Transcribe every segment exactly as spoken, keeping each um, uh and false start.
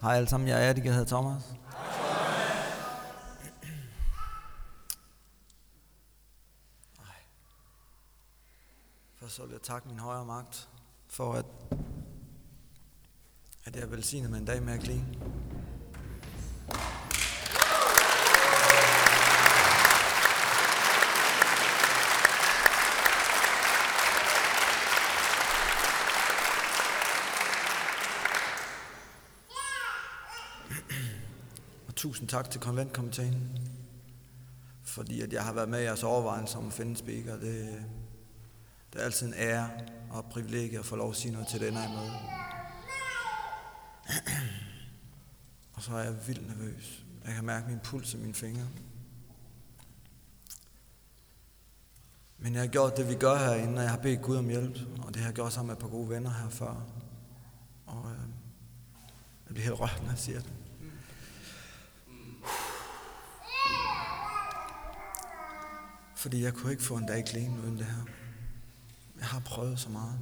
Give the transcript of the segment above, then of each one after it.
Hej alle sammen, jeg er Eddie, jeg hedder Thomas. Først så vil jeg takke min højre magt for, at, at jeg er velsignet med en dag med at clean. Og tusind tak til konventkomiteen, fordi at jeg har været med i jeres overvejelse om at finde en speaker. Det, det er altid en ære og et privilegie at få lov at sige noget til det ender jeg med. Og så er jeg vildt nervøs. Jeg kan mærke min puls i mine fingre. Men jeg har gjort det, vi gør herinde, og jeg har bedt Gud om hjælp. Og det har jeg gjort sammen med et par gode venner her før. Og øh, jeg bliver helt rørt, når jeg siger det. Fordi jeg kunne ikke få en dag clean uden det her. Jeg har prøvet så meget.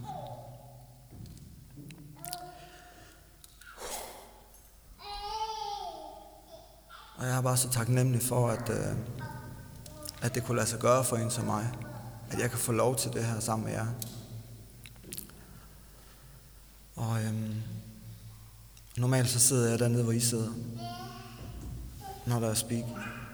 Og jeg er bare så taknemmelig for, at, øh, at det kunne lade sig gøre for en som mig. At jeg kan få lov til det her sammen med jer. Og øhm, normalt så sidder jeg dernede, hvor I sidder, når der er speak.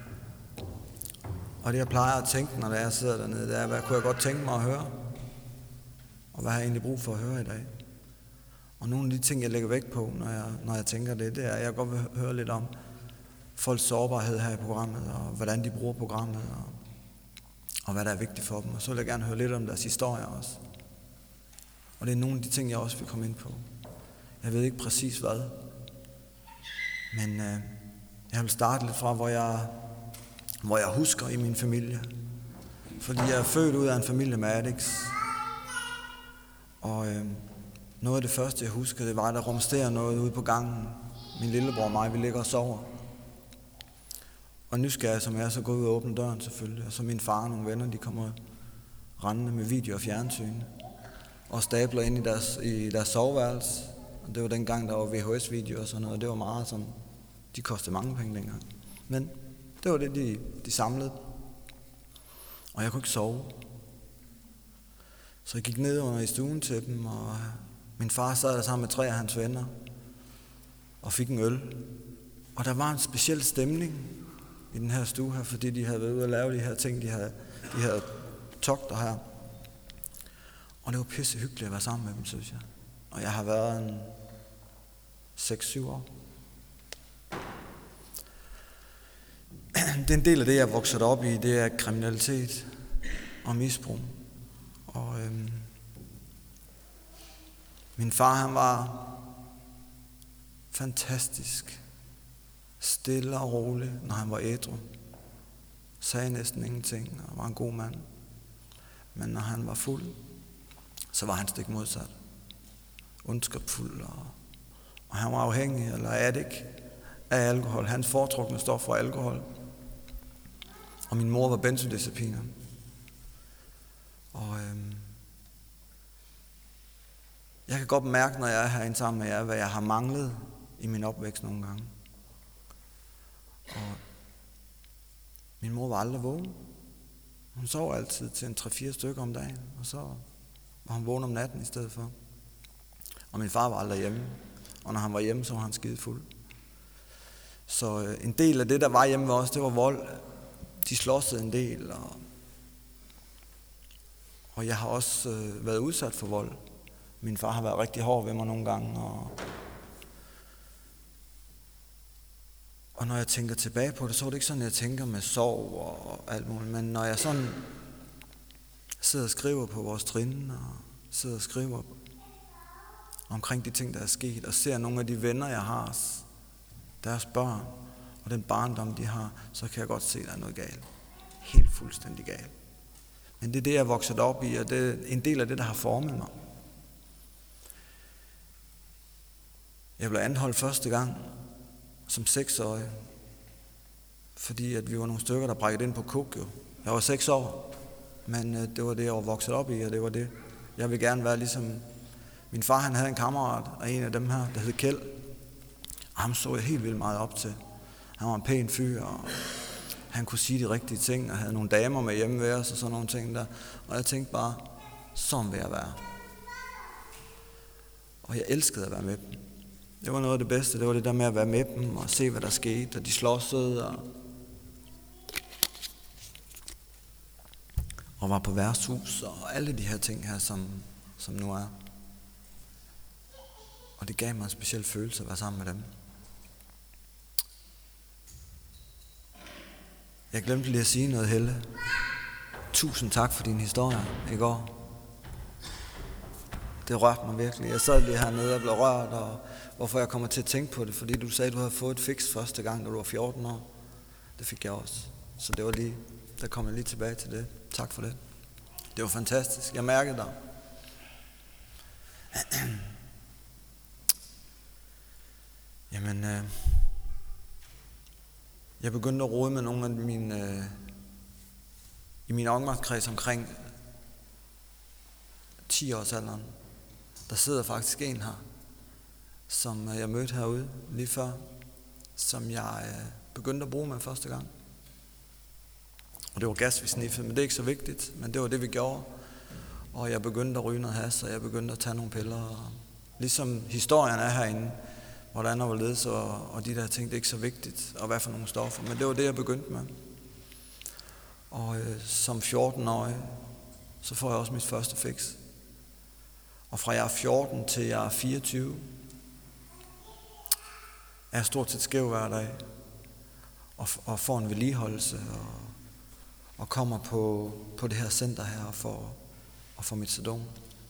Og det jeg plejer at tænke, når jeg sidder dernede, det er, hvad kunne jeg godt tænke mig at høre? Og hvad har jeg egentlig brug for at høre i dag? Og nogle af de ting, jeg lægger vægt på, når jeg, når jeg tænker det, det er, at jeg godt vil høre lidt om folks sårbarhed her i programmet, og hvordan de bruger programmet, og, og hvad der er vigtigt for dem. Og så vil jeg gerne høre lidt om deres historier også. Og det er nogle af de ting, jeg også vil komme ind på. Jeg ved ikke præcis hvad, men øh, jeg vil starte lidt fra, hvor jeg, hvor jeg husker i min familie. Fordi jeg er født ud af en familie med addicts. Og øh, noget af det første, jeg husker, det var, at der rumsterer noget ude på gangen. Min lillebror og mig, vi ligger og sover. Og nysgerrig som jeg er, så går jeg ud og åbner døren selvfølgelig. Og så min far og nogle venner, de kommer rendende med video og fjernsyn. Og stabler ind i deres, i deres soveværelse. Og det var dengang, der var V H S-video og sådan noget. Og det var meget sådan, de kostede mange penge dengang. Men det var det, de, de samlede. Og jeg kunne ikke sove. Så jeg gik ned under i stuen til dem, og min far sad der sammen med tre af hans venner. Og fik en øl. Og der var en speciel stemning i den her stue her, fordi de havde været ude og lave de her ting, de havde, de havde togter her. Og det var pisse hyggeligt at være sammen med dem, synes jeg. Og jeg har været en seks syv år. Det er en del af det, jeg er vokset op i, det er kriminalitet og misbrug. Og øhm, min far, han var fantastisk stille og rolig, når han var ædru. Sagde næsten ingenting og var en god mand. Men når han var fuld, så var han stik modsat. Ondskabsfuld, og, og han var afhængig eller addict af alkohol. Hans foretrukne stof for alkohol. Og min mor var benzodiazepiner. Og øhm, jeg kan godt mærke, når jeg er herinde sammen med jer, hvad jeg har manglet i min opvækst nogle gange. Og min mor var aldrig vågen. Hun sov altid til en tre fire stykker om dagen, og så var hun vågen om natten i stedet for. Og min far var aldrig hjemme, og når han var hjemme, så var han skidefuld. Så øh, en del af det, der var hjemme med os, det var vold. De slåsede en del, og, og jeg har også øh, været udsat for vold. Min far har været rigtig hård ved mig nogle gange, og Og når jeg tænker tilbage på det, så er det ikke sådan, jeg tænker med sorg og alt muligt. Men når jeg sådan sidder og skriver på vores trin, og sidder og skriver omkring de ting, der er sket, og ser nogle af de venner, jeg har, deres børn, og den barndom, de har, så kan jeg godt se, at der er noget galt. Helt fuldstændig galt. Men det er det, jeg er vokset op i, og det er en del af det, der har formet mig. Jeg blev anholdt første gang som seksårig, fordi at vi var nogle stykker, der brækkede ind på Kokyo. Jeg var seks år, men øh, det var det, jeg var vokset op i, og det var det. Jeg vil gerne være ligesom min far. Han havde en kammerat, og en af dem her, der hed Kjeld. Og ham så jeg helt vildt meget op til. Han var en pæn fyr, og han kunne sige de rigtige ting, og havde nogle damer med hjemme ved os, og sådan nogle ting der. Og jeg tænkte bare, sådan vil jeg være. Og jeg elskede at være med dem. Det var noget af det bedste, det var det der med at være med dem, og se hvad der skete, og de slåsede, og, og var på værtshus, og alle de her ting her, som, som nu er. Og det gav mig en speciel følelse at være sammen med dem. Jeg glemte lige at sige noget, Helle. Tusind tak for din historie i går. Det rørte mig virkelig. Jeg sad lige hernede og blev rørt, og hvorfor jeg kommer til at tænke på det, fordi du sagde, at du havde fået et fix første gang, da du var fjorten år. Det fik jeg også. Så det var lige, der kom jeg lige tilbage til det. Tak for det. Det var fantastisk. Jeg mærkede dig. Jamen, øh, jeg begyndte at rode med nogle af mine, øh, i min omgangskreds omkring ti års alderen. Der sidder faktisk en her, som jeg mødte herude lige før, som jeg øh, begyndte at bruge med første gang. Og det var gas, vi sniffede, men det er ikke så vigtigt, men det var det, vi gjorde. Og jeg begyndte at ryge noget hash, og jeg begyndte at tage nogle piller. Og ligesom historien er herinde, hvordan og hvorledes, og, og de der ting, det er ikke så vigtigt, og hvad for nogle stoffer. Men det var det, jeg begyndte med. Og øh, som fjorten-årig, så får jeg også mit første fix. Og fra jeg er fjorten til jeg er fireogtyve, er jeg stort set skæv hver dag. Og, og får en vedligeholdelse, og, og kommer på, på det her center her, og får, og får metadon.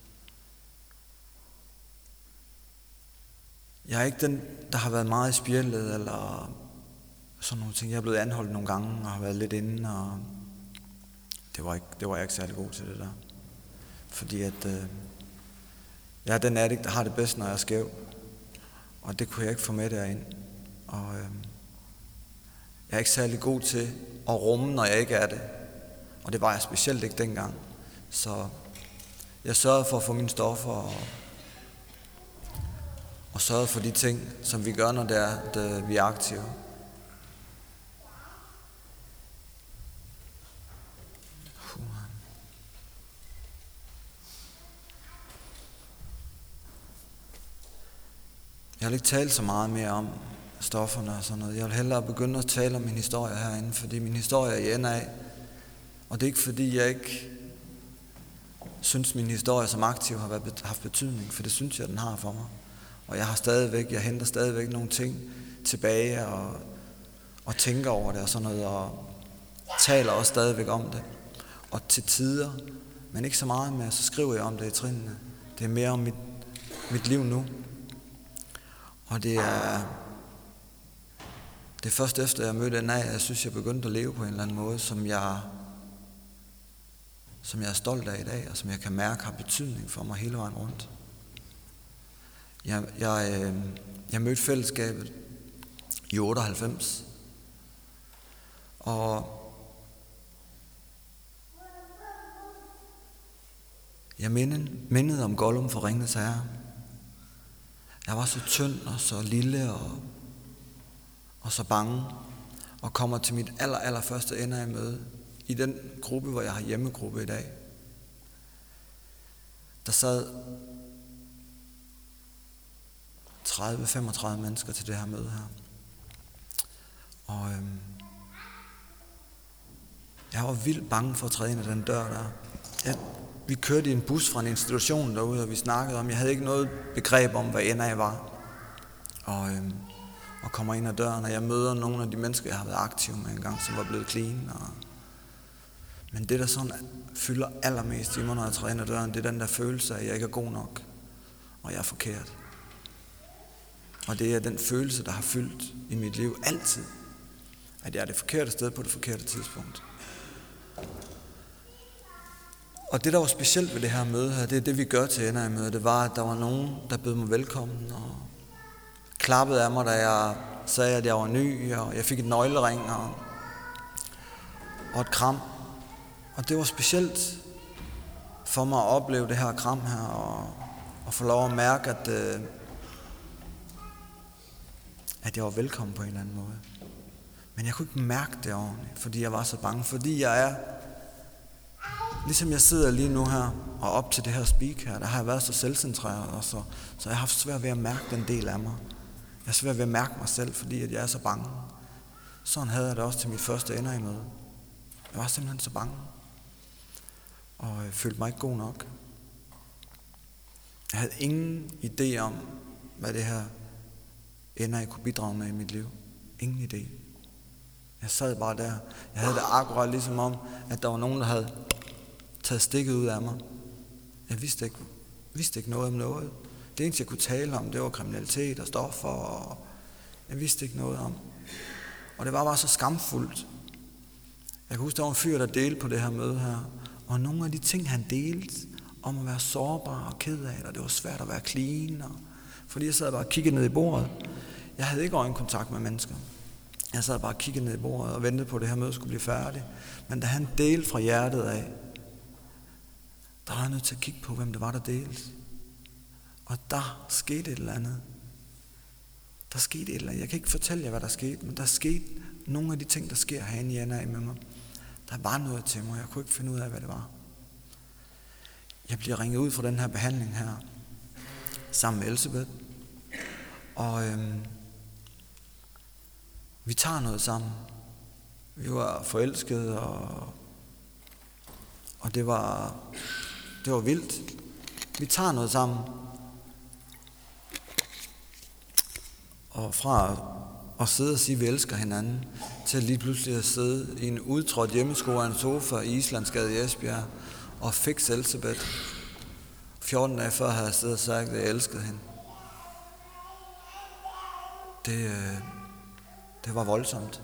Jeg er ikke den, der har været meget i spjældet, eller sådan nogle ting. Jeg er blevet anholdt nogle gange, og har været lidt inde, og det var, ikke, det var jeg ikke særlig god til det der. Fordi at, øh, jeg er den addict, der har det bedst, når jeg er skæv. Og det kunne jeg ikke få med derind. Og øh, jeg er ikke særlig god til at rumme, når jeg ikke er det. Og det var jeg specielt ikke dengang. Så jeg sørgede for at få mine stoffer, og og sørge for de ting, som vi gør, når det er, at vi er aktive. Jeg vil ikke tale så meget mere om stofferne og sådan noget. Jeg vil hellere begynde at tale om min historie herinde, fordi min historie er i ende af. Og det er ikke fordi, jeg ikke synes, min historie som aktiv har været, haft betydning, for det synes jeg, den har for mig. Og jeg har stadigvæk, jeg henter stadigvæk nogle ting tilbage og, og tænker over det og sådan noget, og taler også stadigvæk om det. Og til tider, men ikke så meget mere, så skriver jeg om det i trinene. Det er mere om mit, mit liv nu. Og det er, det er først efter, jeg mødte en af, jeg synes, jeg begyndte at leve på en eller anden måde, som jeg, som jeg er stolt af i dag, og som jeg kan mærke har betydning for mig hele vejen rundt. Jeg, jeg, øh, jeg mødte fællesskabet i otteoghalvfems, og jeg mindede, mindede om Gollum fra Ringenes Herre. Jeg var så tynd og så lille og, og så bange, og kommer til mit aller, aller første ender i møde i den gruppe, hvor jeg har hjemmegruppe i dag. Der sad tredive til femogtredive mennesker til det her møde her. Og øhm, jeg var vildt bange for at træde ind ad den dør der. Jeg, vi kørte i en bus fra en institution derude, og vi snakkede om, jeg havde ikke noget begreb om, hvad N A var. Og, øhm, og kommer ind ad døren, og jeg møder nogle af de mennesker, jeg har været aktiv med engang, som var blevet clean. Og men det, der sådan fylder allermest i mig, når jeg træder ind ad døren, det er den der følelse af, at jeg ikke er god nok, og jeg er forkert. Og det er den følelse, der har fyldt i mit liv altid, at jeg er det forkerte sted på det forkerte tidspunkt. Og det, der var specielt ved det her møde her, det er det, vi gør til ender i mødet, det var, at der var nogen, der bød mig velkommen, og klappede af mig, da jeg sagde, at jeg var ny, og jeg fik et nøglering, og, og et kram. Og det var specielt for mig at opleve det her kram her, og, og få lov at mærke, at, øh, at jeg var velkommen på en eller anden måde. Men jeg kunne ikke mærke det ordentligt, fordi jeg var så bange. Fordi jeg er, ligesom jeg sidder lige nu her, og op til det her speak her, der har jeg været så selvcentreret, og så, så jeg har haft svært ved at mærke den del af mig. Jeg er svært ved at mærke mig selv, fordi at jeg er så bange. Sådan havde jeg det også til mit første ender i møde. Jeg var simpelthen så bange. Og jeg følte mig ikke god nok. Jeg havde ingen idé om, hvad det her ender jeg kunne bidrage med i mit liv. Ingen idé. Jeg sad bare der. Jeg havde det akkurat ligesom om, at der var nogen, der havde taget stikket ud af mig. Jeg vidste ikke, vidste ikke noget om noget. Det eneste, jeg kunne tale om, det var kriminalitet og stoffer, og jeg vidste ikke noget om. Og det var bare så skamfuldt. Jeg kan huske, der var en fyr, der delte på det her møde her, og nogle af de ting, han delte om at være sårbar og ked af, og det var svært at være clean, og fordi jeg sad bare og kiggede ned i bordet. Jeg havde ikke øjenkontakt med mennesker. Jeg sad bare og kiggede ned i bordet og ventede på, at det her møde skulle blive færdigt. Men da han delte fra hjertet af, der var jeg nødt til at kigge på, hvem det var, der delte. Og der skete et eller andet. Der skete et eller andet. Jeg kan ikke fortælle jer, hvad der skete, men der skete nogle af de ting, der sker herinde i N A med mig. Der var noget til mig, jeg kunne ikke finde ud af, hvad det var. Jeg bliver ringet ud fra den her behandling her, sammen med Elsebeth. Og øhm, vi tager noget sammen. Vi var forelskede, og, og det var, det var vildt. Vi tager noget sammen. Og fra at sidde og sige, at vi elsker hinanden, til lige pludselig at sidde i en udtrådt hjemmesko af en sofa i Islandsgade i Esbjerg og fikse Elsebeth. fjorten dage før havde jeg siddet og sagt, at jeg elskede hende. Det, øh, det var voldsomt.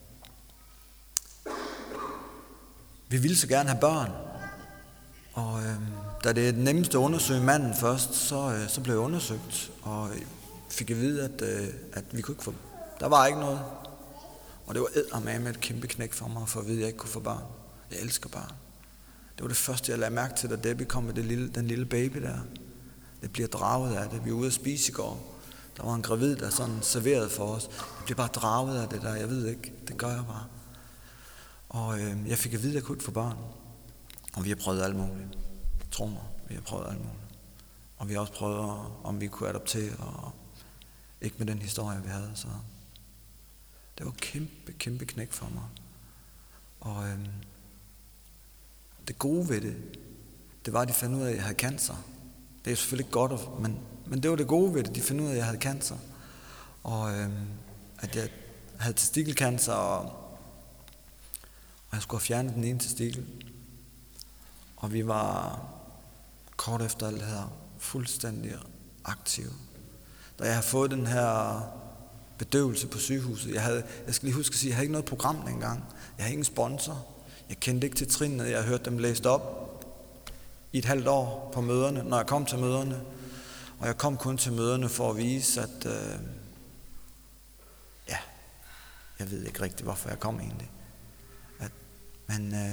Vi ville så gerne have børn, og øh, da det er det nemmeste at undersøge manden først, så, øh, så blev jeg undersøgt, og fik at vide, at, øh, at vi kunne ikke få. Der var ikke noget. Og det var eddermame med et kæmpe knæk for mig, for at vide, at jeg ikke kunne få børn. Jeg elsker børn. Det var det første, jeg lagde mærke til, da Debbie kom med det lille, den lille baby der. Det bliver draget af det. Vi var ude at spise i går. Der var en gravid, der sådan serverede for os. Jeg blev bare draget af det der. Jeg ved ikke. Det gør jeg bare. Og øh, jeg fik at vide, at jeg kunne ikke få børn. Og vi har prøvet alt muligt. Tro mig, vi har prøvet alt muligt. Og vi har også prøvet, om vi kunne adoptere, og ikke med den historie, vi havde. Så det var kæmpe, kæmpe knæk for mig. Og øhm, det gode ved det, det var, at de fandt ud af, at jeg havde cancer. Det er selvfølgelig ikke godt, men, men det var det gode ved det. De fandt ud af, at jeg havde cancer. Og øhm, at jeg havde testikelcancer, og, og jeg skulle have fjernet den ene testikel. Og vi var kort efter alt det her fuldstændig aktive. Da jeg har fået den her bedøvelse på sygehuset. Jeg, havde, jeg skal lige huske at sige, at jeg havde ikke noget program dengang. Jeg havde ingen sponsor. Jeg kendte ikke til trinene. Jeg hørte dem læst op i et halvt år på møderne, når jeg kom til møderne. Og jeg kom kun til møderne for at vise, at øh, ja, jeg ved ikke rigtig, hvorfor jeg kom egentlig. At, men øh,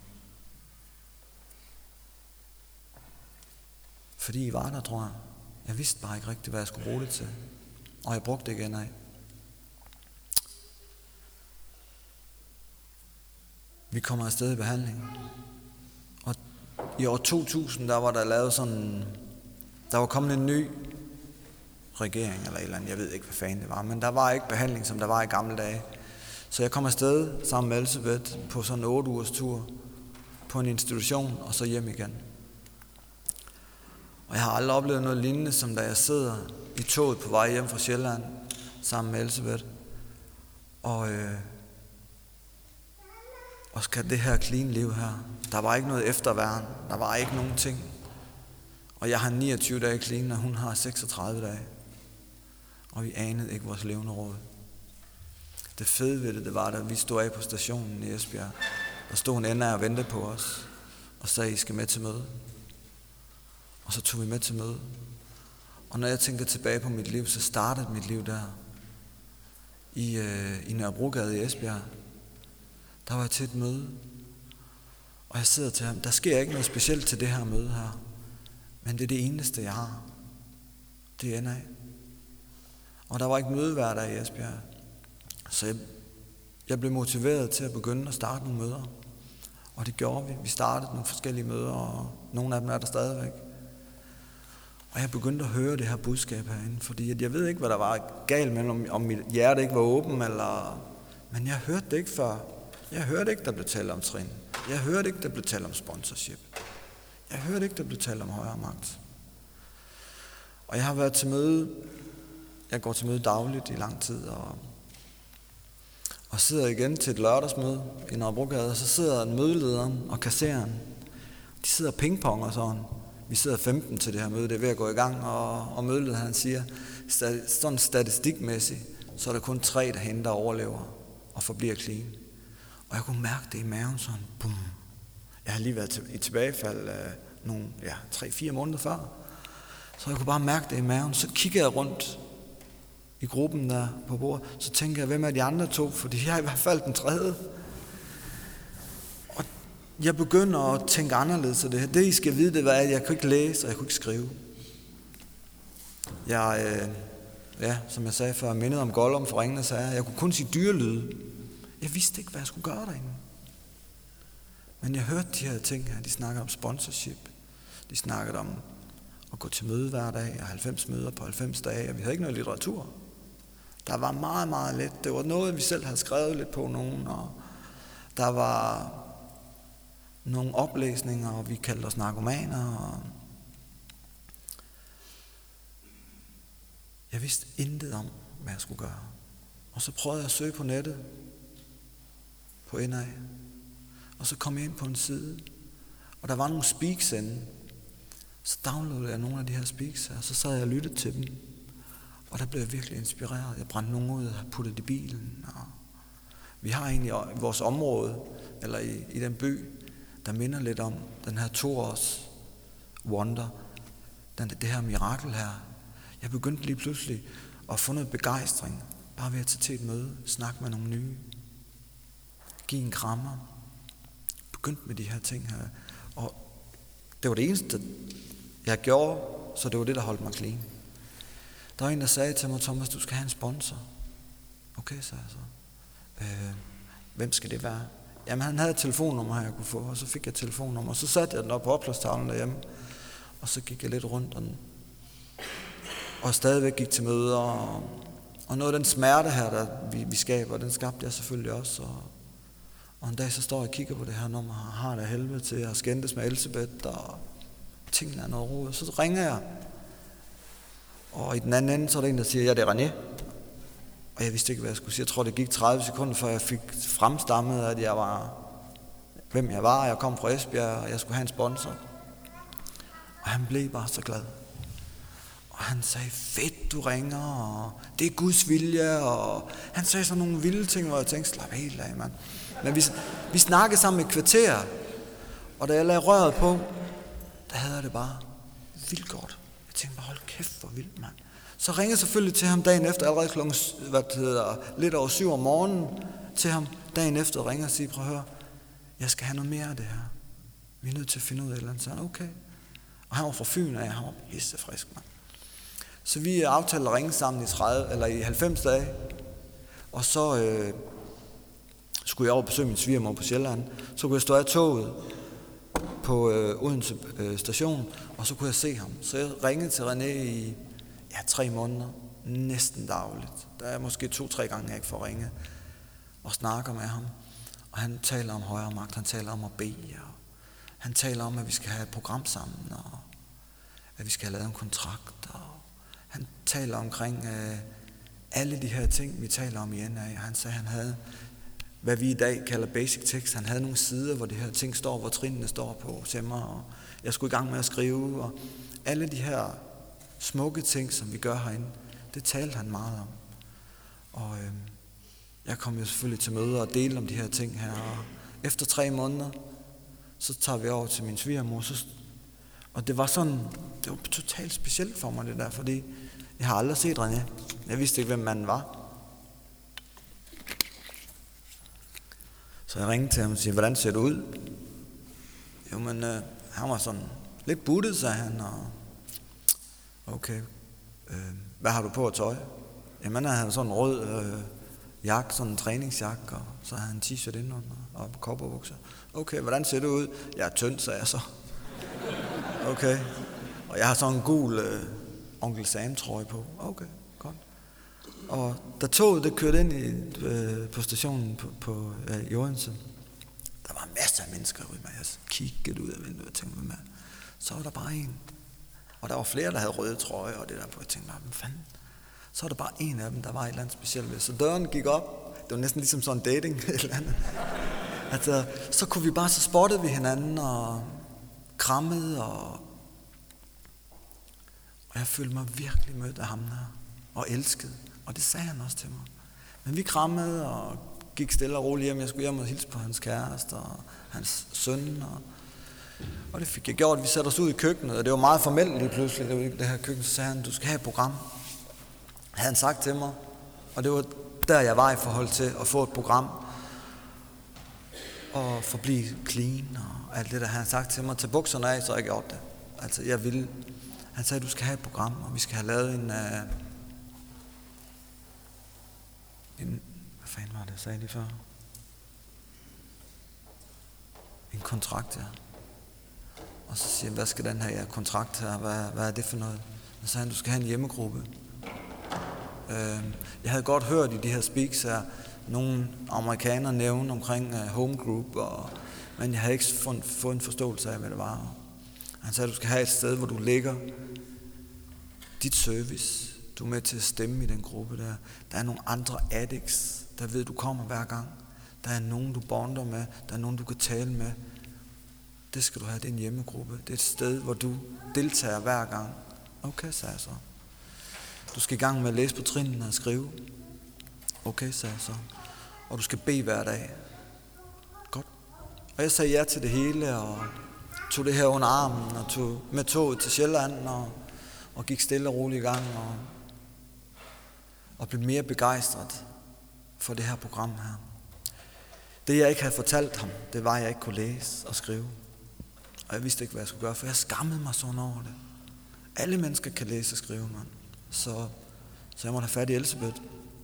fordi I var der, tror jeg. Jeg vidste bare ikke rigtigt, hvad jeg skulle bruge det til. Og jeg brugte det igen af. Vi kommer afsted i behandling. Og i år to tusind, der var der lavet sådan, der var kommet en ny regering eller et eller andet, jeg ved ikke, hvad fanden det var, men der var ikke behandling, som der var i gamle dage. Så jeg kom afsted sammen med Elsebeth på sådan en otte ugers tur på en institution, og så hjem igen. Og jeg har aldrig oplevet noget lignende, som da jeg sidder i toget på vej hjem fra Sjælland sammen med Elsebeth. Og, øh, og skal det her clean liv her. Der var ikke noget efterværn. Der var ikke nogen ting. Og jeg har niogtyve dage clean, og hun har seksogtredive dage. Og vi anede ikke vores levende råd. Det fede ved det, det var, da vi stod af på stationen i Esbjerg. Der stod en ende af og ventede på os. Og sagde, I skal med til møde. Og så tog vi med til møde. Og når jeg tænker tilbage på mit liv, så startede mit liv der. I, øh, i Nørrebrogade i Esbjerg. Der var jeg til et møde. Og jeg sidder til ham. Der sker ikke noget specielt til det her møde her. Men det er det eneste, jeg har. Det ender af. Og der var ikke mødeværter i Esbjerg. Så jeg, jeg blev motiveret til at begynde at starte nogle møder. Og det gjorde vi. Vi startede nogle forskellige møder, og nogle af dem er der stadigvæk. Og jeg begyndte at høre det her budskab herinde, fordi at jeg ved ikke, hvad der var galt mellem, om mit hjerte ikke var åben, eller... Men jeg hørte det ikke før. Jeg hørte ikke, der blev talt om trin. Jeg hørte ikke, der blev talt om sponsorship. Jeg hørte ikke, der blev talt om højere magt. Og jeg har været til møde, jeg går til møde dagligt i lang tid, og, og sidder igen til et lørdagsmøde i Nørrebrogade, og så sidder mødelederen og kasseren. De sidder pingpong og sådan. Vi sidder femten til det her møde, det er ved at gå i gang, og, og mødelederen han siger, sådan statistikmæssigt, så er der kun tre derhen, der overlever og forbliver clean. Og jeg kunne mærke det i maven sådan, bum. Jeg har lige været til, i tilbagefald af nogle, ja, tre-fire måneder før. Så jeg kunne bare mærke det i maven. Så kigger jeg rundt i gruppen der på bordet. Så tænker jeg, hvem er de andre to? Fordi jeg er i hvert fald den tredje. Og jeg begynder at tænke anderledes af det her. Det I skal vide, det var, at jeg kunne ikke læse, og jeg kunne ikke skrive. Jeg, øh, ja, som jeg sagde før, jeg mindede om Gollum for Ringenes Herre. Jeg kunne kun sige dyrelyde. Jeg vidste ikke, hvad jeg skulle gøre derinde. Men jeg hørte de her ting her. De snakkede om sponsorship. De snakkede om at gå til møde hver dag, og halvfems møder på halvfems dage, og vi havde ikke noget litteratur. Der var meget, meget let. Det var noget, vi selv havde skrevet lidt på nogen, og der var nogle oplæsninger, og vi kaldte os narkomaner. Og jeg vidste intet om, hvad jeg skulle gøre. Og så prøvede jeg at søge på nettet, på N A. Og så kom jeg ind på en side, og der var nogle speaks inde. Så downloadede jeg nogle af de her speaks, og så sad jeg og lyttede til dem. Og der blev jeg virkelig inspireret. Jeg brændte nogle ud og puttede i bilen. Og vi har egentlig i vores område, eller i, i den by, der minder lidt om den her to års wonder, den, det her mirakel her. Jeg begyndte lige pludselig at få noget begejstring, bare ved at tage til et møde, snakke med nogle nye, give en krammer. Begyndte med de her ting her. Og det var det eneste, jeg gjorde, så det var det, der holdt mig clean. Der var en, der sagde til mig, Thomas, du skal have en sponsor. Okay, sagde jeg så. Øh, hvem skal det være? Jamen, han havde et telefonnummer, jeg kunne få, og så fik jeg et telefonnummer. Og så satte jeg den op på opslagstavlen derhjemme, og så gik jeg lidt rundt, og, og stadigvæk gik til møder. Og, og noget af den smerte her, der vi, vi skaber, den skabte jeg selvfølgelig også. Og, og en dag så står jeg og kigger på det her nummer, og har det helvede til at skændes med Elsebeth, og tingene er noget rod. Så ringer jeg, og i den anden ende, så er der en, der siger, ja, det er René. Og jeg vidste ikke, hvad jeg skulle sige. Jeg tror, det gik tredive sekunder, før jeg fik fremstammet, at jeg var, hvem jeg var. Jeg kom fra Esbjerg, og jeg skulle have en sponsor. Og han blev bare så glad. Og han sagde, fedt, du ringer, og det er Guds vilje. Og han sagde sådan nogle vilde ting, hvor jeg tænkte, slap helt af, mand. Men vi, vi snakkede sammen i et kvarter, og da jeg lagde røret på, der havde jeg det bare vildt godt. Jeg tænkte bare, hold kæft, hvor vildt, mand. Så ringede jeg selvfølgelig til ham dagen efter, allerede klokken, hvad det hedder, lidt over syv om morgenen, til ham dagen efter og ringer og siger, prøv at høre, jeg skal have noget mere af det her. Vi er nødt til at finde ud af et eller andet. Så han, okay. Og han var fra Fyn, og han var pissefrisk, mand. Så vi aftalte at ringe sammen i, tredive, eller i halvfems dage, og så øh, skulle jeg over besøge min svigermor på Sjælland. Så kunne jeg stå af toget på øh, Odense øh, station, og så kunne jeg se ham. Så jeg ringede til René i ja, tre måneder, næsten dagligt. Der er måske to-tre gange, jeg ikke får ringe, og snakker med ham. Og han taler om højere magt, han taler om at bede, og han taler om, at vi skal have et program sammen, og at vi skal have lavet en kontrakt, og han taler omkring øh, alle de her ting, vi taler om i N A. Han sagde, han havde, hvad vi i dag kalder basic text. Han havde nogle sider, hvor de her ting står, hvor trinene står på til mig, og jeg skulle i gang med at skrive, og alle de her smukke ting, som vi gør herinde, det talte han meget om. Og øh, jeg kom jo selvfølgelig til møder og delte om de her ting her, og efter tre måneder, så tager vi over til min svigermor, så, og det var sådan, det var totalt specielt for mig det der, fordi jeg har aldrig set René. Jeg vidste ikke, hvem manden var. Så jeg ringede til ham og siger, hvordan ser det ud? Jo, men øh, han var sådan lidt buttet, sagde han, og okay, øh, hvad har du på at tøj? Jamen, han havde sådan en rød øh, jakke, sådan en træningsjakke, og så havde han en t-shirt indenunder og cowboybukser. Okay, hvordan ser det ud? Jeg er tynd, sagde jeg så. Okay. Og jeg har sådan en gul øh, Onkel Sam-trøje på. Okay, godt. Og da toget det kørte ind i, øh, på stationen på, på, øh, i Odense, der var masser af mennesker ude med. Jeg kiggede ud af vinduet og tænkte, hvad? Så var der bare en. Og der var flere, der havde røde trøjer og det der på. Jeg tænkte, hvad fanden? Så var der bare en af dem, der var et eller andet specielt ved. Så døren gik op. Det var næsten ligesom sådan en dating eller andet. Altså, så kunne vi bare, så spottede vi hinanden og krammede og... Og jeg følte mig virkelig mødt af ham der. Og elsket. Og det sagde han også til mig. Men vi krammede og gik stille og roligt hjem. Jeg skulle hjem og hilse på hans kæreste og hans søn. Og, og det fik jeg gjort. Vi satte os ud i køkkenet, og det var meget formelt lige pludselig. Det var ikke det her køkken. Så sagde han, du skal have et program. Havde han sagt til mig. Og det var der, jeg var i forhold til at få et program. Og forblive clean og alt det der. Han havde sagt til mig, tag bukserne af, så har jeg gjort det. Altså, jeg ville... Han sagde, du skal have et program, og vi skal have lavet en... Uh, en hvad fanden var det, jeg sagde lige før? En kontrakt, ja. Og så siger han, hvad skal den her kontrakt her? Hvad, hvad er det for noget? Og så sagde han, du skal have en hjemmegruppe. Uh, jeg havde godt hørt i de her speaks her, nogle amerikanere nævne omkring uh, home group, og, men jeg havde ikke fået, fået en forståelse af, hvad det var. Han sagde, du skal have et sted, hvor du ligger dit service. Du er med til at stemme i den gruppe der. Der er nogle andre addicts, der ved, du kommer hver gang. Der er nogen, du bonder med. Der er nogen, du kan tale med. Det skal du have, det er en hjemmegruppe. Det er et sted, hvor du deltager hver gang. Okay, sagde jeg så. Du skal i gang med at læse på trinene og skrive. Okay, sagde jeg så. Og du skal bede hver dag. Godt. Og jeg sagde ja til det hele, og tog det her under armen, og tog med toget til Sjælland, og, og gik stille og roligt i gang, og, og blev mere begejstret for det her program her. Det jeg ikke havde fortalt ham, det var, at jeg ikke kunne læse og skrive. Og jeg vidste ikke, hvad jeg skulle gøre, for jeg skammede mig sådan over det. Alle mennesker kan læse og skrive, mand. Så, så jeg måtte have fat i Elisabeth.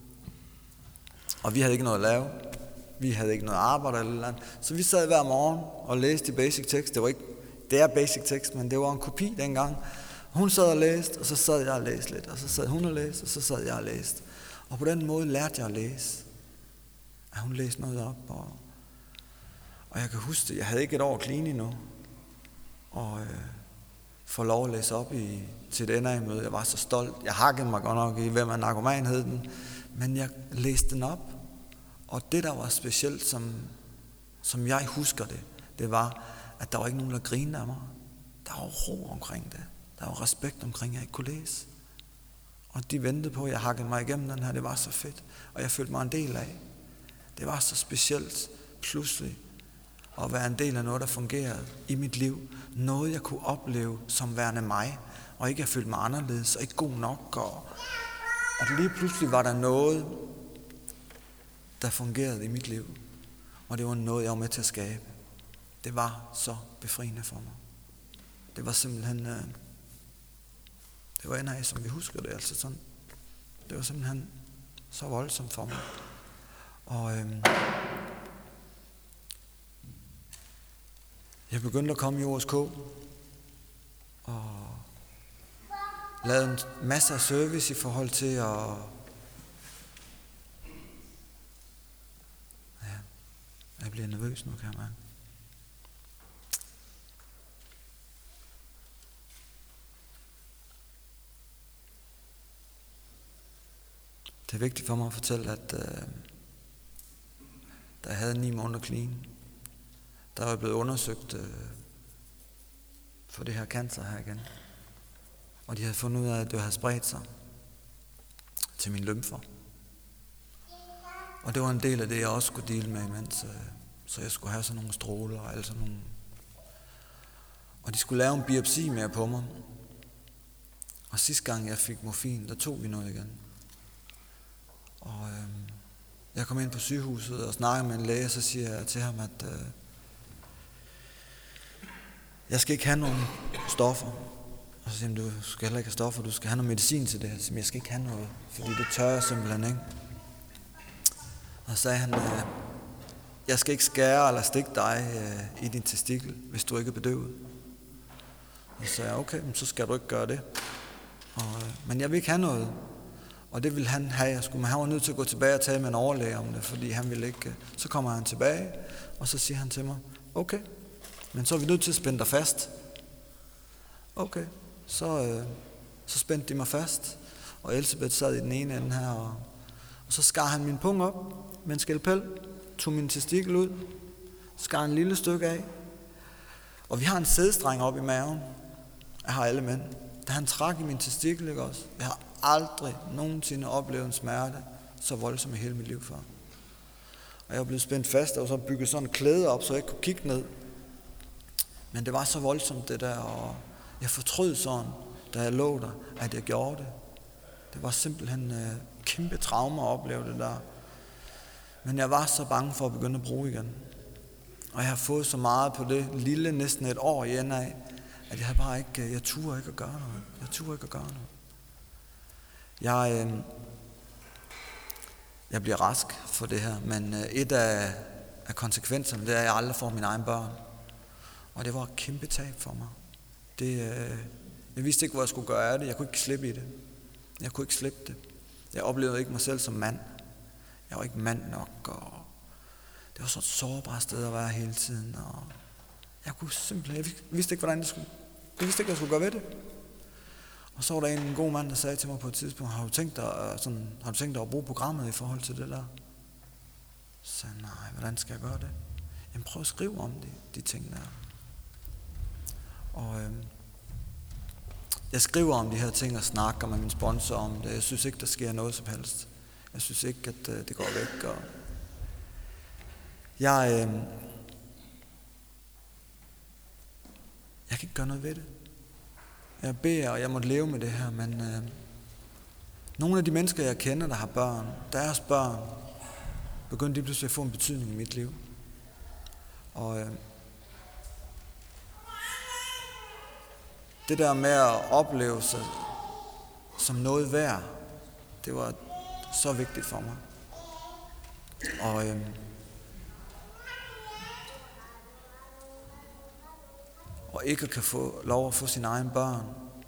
Og vi havde ikke noget at lave. Vi havde ikke noget arbejde eller andet. Så vi sad hver morgen og læste i basic text. Det var ikke, det er basic text, men det var en kopi dengang. Hun sad og læste, og så sad jeg og læste lidt. Og så sad hun og læste, og så sad jeg og læste. Og på den måde lærte jeg at læse. At hun læste noget op. Og, og jeg kan huske det. Jeg havde ikke et år clean endnu. Og øh, få lov at læse op i, til et N A-møde. Jeg var så stolt. Jeg hakkede mig godt nok i, hvem er narkoman hed den. Men jeg læste den op. Og det, der var specielt, som, som jeg husker det, det var, at der var ikke nogen, der grinede af mig. Der var ro omkring det. Der var respekt omkring, at jeg ikke kunne læse. Og de ventede på, at jeg hakkede mig igennem den her. Det var så fedt. Og jeg følte mig en del af. Det var så specielt pludselig at være en del af noget, der fungerede i mit liv. Noget, jeg kunne opleve som værende mig. Og ikke at føle mig anderledes og ikke god nok. Og at lige pludselig var der noget, der fungerede i mit liv. Og det var noget, jeg var med til at skabe. Det var så befriende for mig. Det var simpelthen, øh, det var N A, som vi husker det, altså sådan. Det var simpelthen så voldsomt for mig. Og øh, jeg begyndte at komme i O S K, og lavede en masse af service i forhold til at Jeg bliver nervøs nu, kan jeg mærke. Det er vigtigt for mig at fortælle, at øh, da jeg havde ni måneder clean, der var jeg blevet undersøgt øh, for det her cancer her igen. Og de havde fundet ud af, at det havde spredt sig til mine lymfer. Og det var en del af det, jeg også skulle dele med imens. Så jeg skulle have sådan nogle stråler og altså nogle... Og de skulle lave en biopsi mere på mig. Og sidste gang jeg fik morfin, der tog vi noget igen. Og øhm, jeg kom ind på sygehuset og snakkede med en læge, og så siger jeg til ham, at øh, jeg skal ikke have nogen stoffer. Og så siger han, du skal heller ikke have stoffer, du skal have noget medicin til det. Så siger jeg, jeg skal ikke have noget, fordi det tør jeg simpelthen ikke. Og så sagde han, øh, jeg skal ikke skære eller stikke dig øh, i din testikel, hvis du ikke er bedøvet. Og så sagde jeg, okay, så skal du ikke gøre det. Og, øh, men jeg vil ikke have noget. Og det ville han have. Jeg skulle, men han var nødt til at gå tilbage og tale med en overlæge om det, fordi han ville ikke. Så kommer han tilbage, og så siger han til mig, okay, men så er vi nødt til at spænde dig fast. Okay, så, øh, så spændte de mig fast, og Elisabeth sad i den ene ende her, og, og så skar han min pung op med en skalpel, tog min testikel ud, skar en lille stykke af, og vi har en sædestreng op i maven. Jeg har alle mænd. Da han trak i min testikel, ikke også? Jeg har aldrig nogensinde oplevet en smerte så voldsom i hele mit liv før. Og jeg var blevet spændt fast, og så bygget sådan en klæde op, så jeg ikke kunne kigge ned. Men det var så voldsomt det der, og jeg fortrød sådan, da jeg lå der, at jeg gjorde det. Det var simpelthen øh, kæmpe traume at opleve det der. Men jeg var så bange for at begynde at bruge igen. Og jeg har fået så meget på det lille, næsten et år i ende af, at jeg bare ikke, jeg turde ikke at gøre noget. Jeg turde ikke at gøre noget. Jeg, øh, jeg bliver rask for det her, men øh, et af, af konsekvenserne, det er, at jeg aldrig får mine egne børn. Og det var et kæmpe tab for mig. Det, øh, jeg vidste ikke, hvor jeg skulle gøre af det. Jeg kunne ikke slippe i det. Jeg kunne ikke slippe det. Jeg oplevede ikke mig selv som mand. Jeg var ikke mand nok, og det var så et sårbart sted at være hele tiden. Og jeg kunne simpelthen, jeg vidste ikke, hvordan det skulle. Jeg vidste ikke, hvad jeg skulle gøre ved det. Og så var der en god mand, der sagde til mig på et tidspunkt, har du tænkt dig, sådan, har du tænkt dig at bruge programmet i forhold til det der? Så sagde jeg, nej, hvordan skal jeg gøre det? Jamen prøv at skrive om det, de ting der. Og øh, jeg skriver om de her ting og snakker med min sponsor om det. Jeg synes ikke, der sker noget som helst. Jeg synes ikke, at øh, det går væk. Og jeg, øh, jeg kan ikke gøre noget ved det. Jeg beder, og jeg måtte leve med det her, men øh, nogle af de mennesker, jeg kender, der har børn, deres børn, begyndte lige pludselig at få en betydning i mit liv. Og øh, det der med at opleve sig som noget værd, det var så vigtigt for mig. Og øh, og ikke kan få lov at få sine egne børn.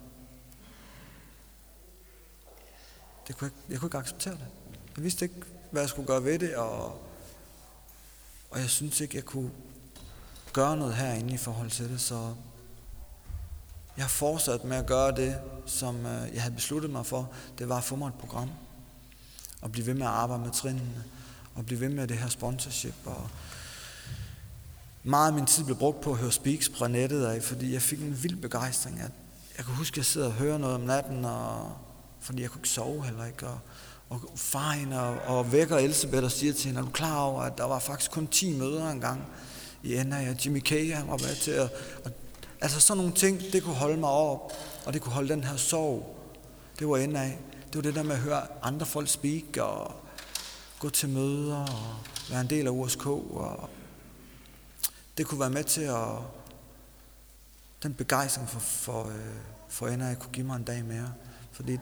Det kunne jeg, jeg kunne ikke acceptere det. Jeg vidste ikke, hvad jeg skulle gøre ved det, og, og jeg synes ikke, jeg kunne gøre noget herinde i forhold til det, så jeg har fortsat med at gøre det, som jeg havde besluttet mig for. Det var at få mig et program, og blive ved med at arbejde med trinene, og blive ved med det her sponsorship, og meget af min tid blev brugt på at høre speaks fra nettet af, fordi jeg fik en vild begejstring. At jeg kunne huske, at jeg sidder og hører noget om natten, og, fordi jeg kunne ikke sove heller ikke. Og, og far hende og, og vækker Elisabeth og siger til hende, er du klar over, at der var faktisk kun ti møder engang i N A, og Jimmy Kay han var med til at... Og, altså sådan nogle ting, det kunne holde mig op, og det kunne holde den her sorg. Det var N A. Det var det der med at høre andre folk speak, og gå til møder, og være en del af U S K, og det kunne være med til at, den begejstring for, for, øh, for N A kunne give mig en dag mere. Fordi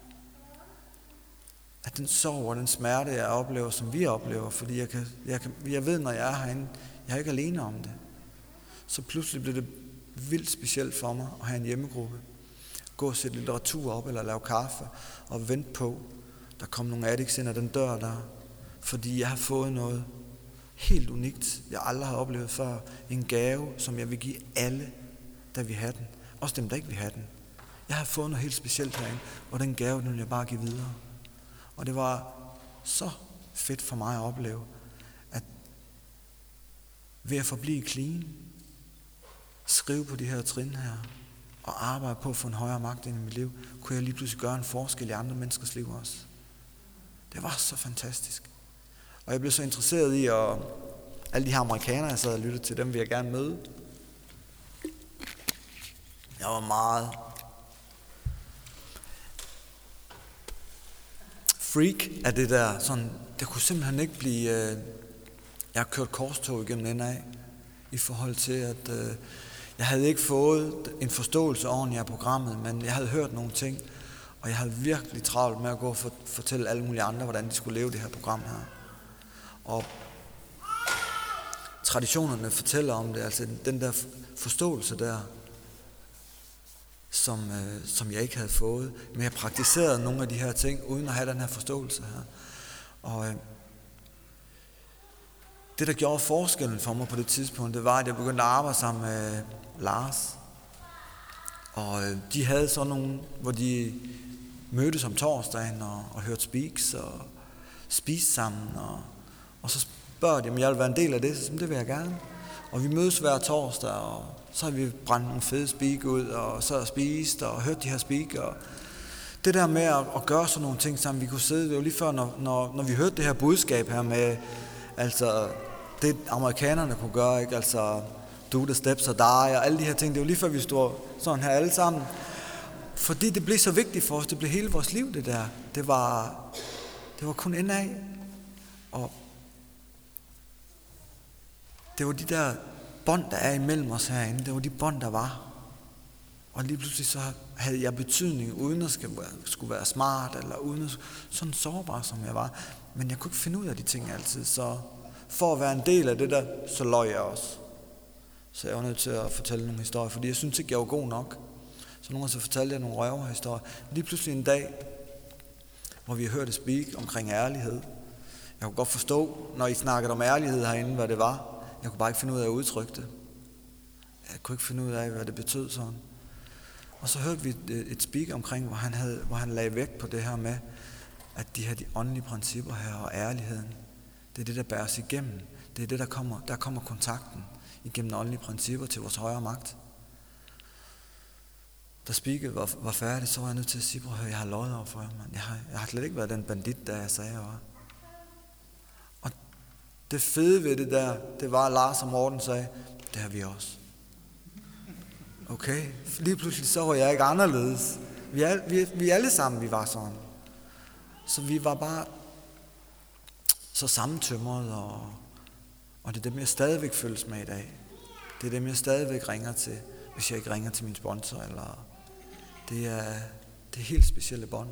at den sorg og den smerte, jeg oplever, som vi oplever, fordi jeg, kan, jeg, kan, jeg ved, når jeg er herinde, jeg er ikke alene om det. Så pludselig blev det vildt specielt for mig at have en hjemmegruppe. Gå og sætte litteratur op, eller lave kaffe, og vente på, der kom nogle addicts ind ad den dør der. Fordi jeg har fået noget helt unikt, jeg aldrig har oplevet før. En gave, som jeg vil give alle, der vil have den. Også dem, der ikke vil have den. Jeg har fået noget helt specielt herinde, og den gave, den vil jeg bare give videre. Og det var så fedt for mig at opleve, at ved at forblive clean, skrive på de her trin her, og arbejde på at få en højere magt ind i mit liv, kunne jeg lige pludselig gøre en forskel i andre menneskers liv også. Det var så fantastisk. Og jeg blev så interesseret i, at alle de her amerikanere, jeg sad og lyttede til, dem vil jeg gerne møde. Jeg var meget freak af det der, sådan, det kunne simpelthen ikke blive, øh, jeg har kørt korstog igennem N A, i forhold til, at øh, Jeg havde ikke fået en forståelse ordentligt af programmet, men jeg havde hørt nogle ting, og jeg havde virkelig travlt med at gå og fortælle alle mulige andre, hvordan de skulle leve det her program her. Og traditionerne fortæller om det, altså den der forståelse der, som, øh, som jeg ikke havde fået. Men jeg praktiserede nogle af de her ting, uden at have den her forståelse her. Og øh, det, der gjorde forskellen for mig på det tidspunkt, det var, at jeg begyndte at arbejde sammen med Lars. Og øh, de havde sådan nogle, hvor de mødtes om torsdagen og, og hørte speaks og spiste sammen. Og, og så spørger de, om jeg vil være en del af det, så det vil jeg gerne. Og vi mødes hver torsdag, og så har vi brændt nogle fede speak ud, og så har spist og hørt de her speak. Og det der med at, at gøre sådan nogle ting sammen, vi kunne sidde, det var lige før, når, når, når vi hørte det her budskab her med, altså det amerikanerne kunne gøre, ikke? Altså do the steps og die og alle de her ting, det var lige før vi stod sådan her alle sammen. Fordi det blev så vigtigt for os, det blev hele vores liv det der. Det var, det var kun indad. Og det var de der bånd, der er imellem os herinde, det var de bånd, der var. Og lige pludselig så havde jeg betydning, uden at skulle være smart, eller uden at sådan sårbar, som jeg var. Men jeg kunne ikke finde ud af de ting altid, så for at være en del af det der, så løj jeg også. Så jeg var nødt til at fortælle nogle historier, fordi jeg synes ikke, jeg var god nok. Så nogle gange så fortalte jeg nogle røverhistorier. Lige pludselig en dag, hvor vi hørte speak omkring ærlighed. Jeg kunne godt forstå, når I snakkede om ærlighed herinde, hvad det var. Jeg kunne bare ikke finde ud af at udtrykke det. Jeg kunne ikke finde ud af, hvad det betød sådan. Og så hørte vi et, et speak omkring, hvor han, havde, hvor han lagde vægt på det her med, at de her de åndelige principper her og ærligheden, det er det, der bærer os igennem. Det er det, der kommer, der kommer kontakten igennem åndelige principper til vores højere magt. Da speaket var, var færdigt, så var jeg nødt til at sige, at jeg har løjet over for jer, mand. Jeg har, jeg har slet ikke været den bandit, der jeg sagde, jeg var. Og det fede ved det der, det var, at Lars og Morten sagde, det har vi også. Okay, lige pludselig så var jeg ikke anderledes. Vi, er, vi, vi alle sammen, vi var sådan. Så vi var bare så sammentømret, og, og det er dem, jeg stadigvæk følges med i dag. Det er dem, jeg stadigvæk ringer til, hvis jeg ikke ringer til min sponsor, eller det er, det er helt specielle bånd.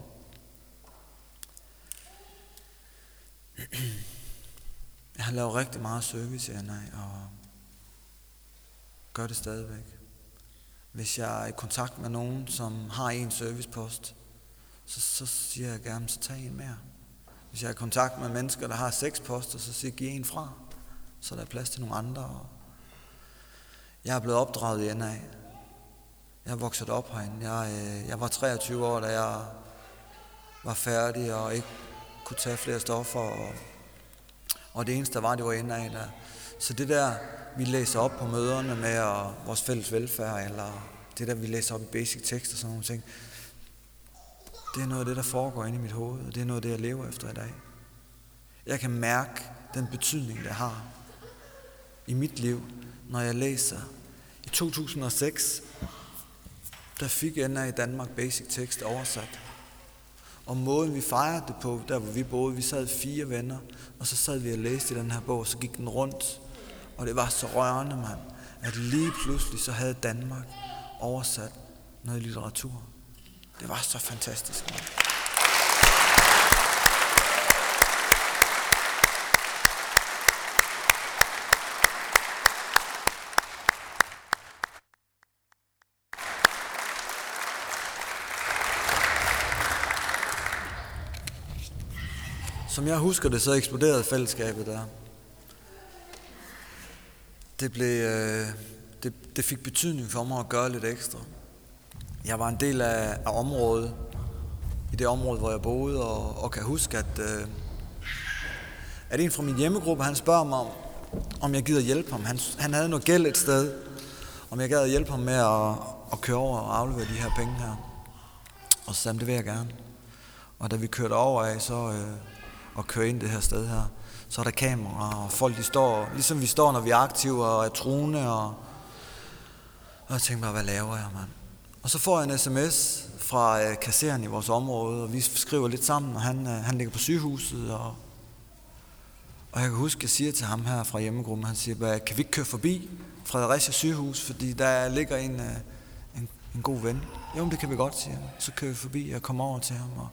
Jeg har lavet rigtig meget service i N A, og gør det stadigvæk. Hvis jeg er i kontakt med nogen, som har en servicepost, så, så siger jeg gerne, så tag en mere. Hvis jeg er i kontakt med mennesker, der har seks poster, så siger jeg, giv en fra, så der er plads til nogle andre. Jeg er blevet opdraget i N A. Jeg er vokset op herinde. Jeg, jeg var treogtyve år, da jeg var færdig og ikke kunne tage flere stoffer. Og, og det eneste, der var, det var N A der. Så det der, vi læser op på møderne med og vores fælles velfærd, eller det der, vi læser op i basic tekst og sådan nogle ting, det er noget af det, der foregår inde i mit hoved, og det er noget af det, jeg lever efter i dag. Jeg kan mærke den betydning, det har i mit liv, når jeg læser. I to tusind og seks, der fik N A i Danmark basic tekst oversat. Og måden vi fejrede det på, der hvor vi boede, vi sad fire venner, og så sad vi og læste i den her bog, og så gik den rundt. Og det var så rørende, mand, at lige pludselig så havde Danmark oversat noget litteratur. Det var så fantastisk, mand. Som jeg husker det, så eksploderede fællesskabet der. Det, blev, øh, det, det fik betydning for mig at gøre lidt ekstra. Jeg var en del af, af området, i det område, hvor jeg boede, og, og kan huske, at, øh, at en fra min hjemmegruppe, han spørger mig, om, om jeg gider hjælpe ham. Han, han havde noget gæld et sted, om jeg gad hjælpe ham med at, at køre over og aflevere de her penge her. Og så sagde han, det vil jeg gerne. Og da vi kørte over af, så... Øh, og køre ind det her sted her, så er der kameraer, og folk de står, ligesom vi står, når vi er aktive og er truende, og, og jeg tænkte bare, hvad laver jeg, mand? Og så får jeg en sms fra øh, kasseren i vores område, og vi skriver lidt sammen, og han, øh, han ligger på sygehuset, og, Og jeg kan huske, at jeg siger til ham her fra hjemmegruppen, han siger, kan vi ikke køre forbi Fredericia sygehus, fordi der ligger en, en, en god ven. Jo, det kan vi godt, siger han. Så kører vi forbi og kommer over til ham. Og,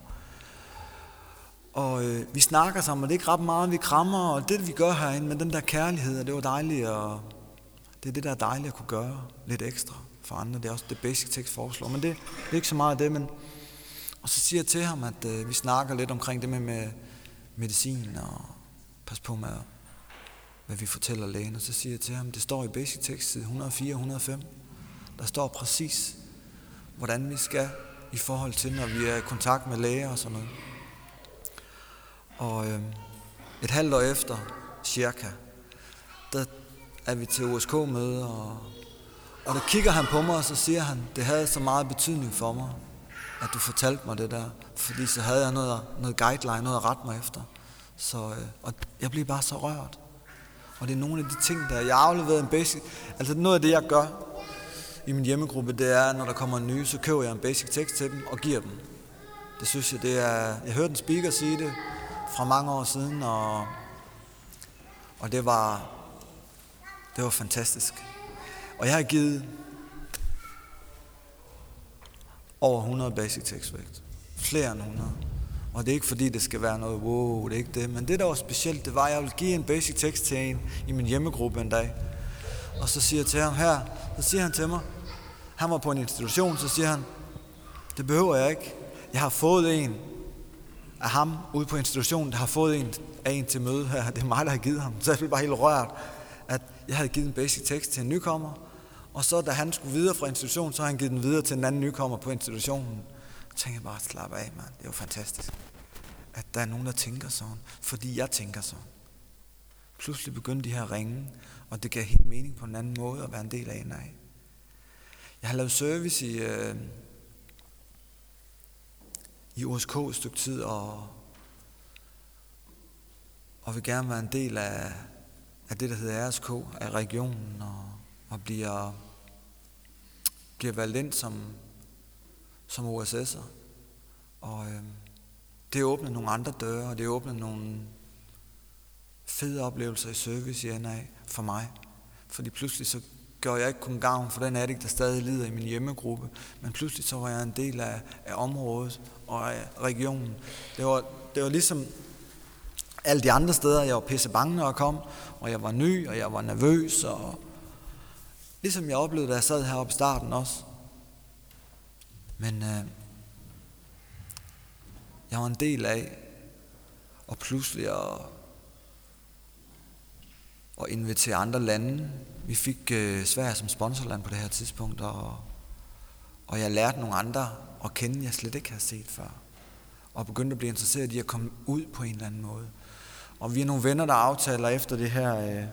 og øh, vi snakker sammen, og det er ikke ret meget, vi krammer, og det vi gør herinde med den der kærlighed, og det var dejligt, og det er det, der er dejligt at kunne gøre lidt ekstra for andre. Det er også det Basic Tekst foreslår, men det, det er ikke så meget af det. Men... Og så siger jeg til ham, at øh, vi snakker lidt omkring det med, med medicin, og pas på med, hvad vi fortæller lægen. Og så siger jeg til ham, det står i Basic Tekst side et hundrede og fire og et hundrede og fem. Der står præcis, hvordan vi skal i forhold til, når vi er i kontakt med læger og sådan noget. Og øh, et halvt år efter, cirka, der er vi til O S K-møde, og, og der kigger han på mig, og så siger han, det havde så meget betydning for mig, at du fortalte mig det der, fordi så havde jeg noget, noget guideline, noget at rette mig efter. Så, øh, og jeg blev bare så rørt. Og det er nogle af de ting, der jeg har afleveret en basic, altså noget af det, jeg gør i min hjemmegruppe, det er, når der kommer en ny, så køber jeg en basic tekst til dem og giver dem. Det synes jeg, det er, jeg hørte en speaker sige det fra mange år siden, og, og det var, det var fantastisk. Og jeg har givet over hundrede basic tekstvægt. Flere end hundrede. Og det er ikke fordi, det skal være noget, wow, det er ikke det. Men det, der var specielt, det var, at jeg ville give en basic tekst til en i min hjemmegruppe en dag. Og så siger jeg til ham her, så siger han til mig, han var på en institution, så siger han, det behøver jeg ikke. Jeg har fået en af ham ude på institutionen, der har fået en af en til møde her. Det er mig, der har givet ham. Så jeg blev bare helt rørt, at jeg havde givet en basic tekst til en nykommer. Og så da han skulle videre fra institutionen, så har han givet den videre til en anden nykommer på institutionen. Så tænkte jeg bare, slap af, mand. Det er jo fantastisk, at der er nogen, der tænker sådan. Fordi jeg tænker sådan. Pludselig begyndte de her at ringe, og det gav helt mening på en anden måde at være en del af en af. Jeg har lavet service i, øh, i O S K et stykke tid, og, og vil gerne være en del af, af det, der hedder R S K, af regionen, og, og bliver, bliver valgt ind som, som O S S'er. Og øh, det åbner nogle andre døre, og det åbner nogle fede oplevelser i service i N A for mig. Fordi pludselig så gør jeg ikke kun gavn for den addict, der stadig lider i min hjemmegruppe, men pludselig så var jeg en del af, af området og af regionen. Det var, det var ligesom alle de andre steder, jeg var pisse bange, når jeg kom, og jeg var ny, og jeg var nervøs, og ligesom jeg oplevede, da jeg sad heroppe i starten også. Men øh, jeg var en del af, og pludselig at, at invitere andre lande. Vi fik øh, Sverige som sponsorland på det her tidspunkt, og, og jeg lærte nogle andre at kende, jeg slet ikke havde set før. Og begyndte at blive interesseret i at komme ud på en eller anden måde. Og vi er nogle venner, der aftaler efter det her, øh,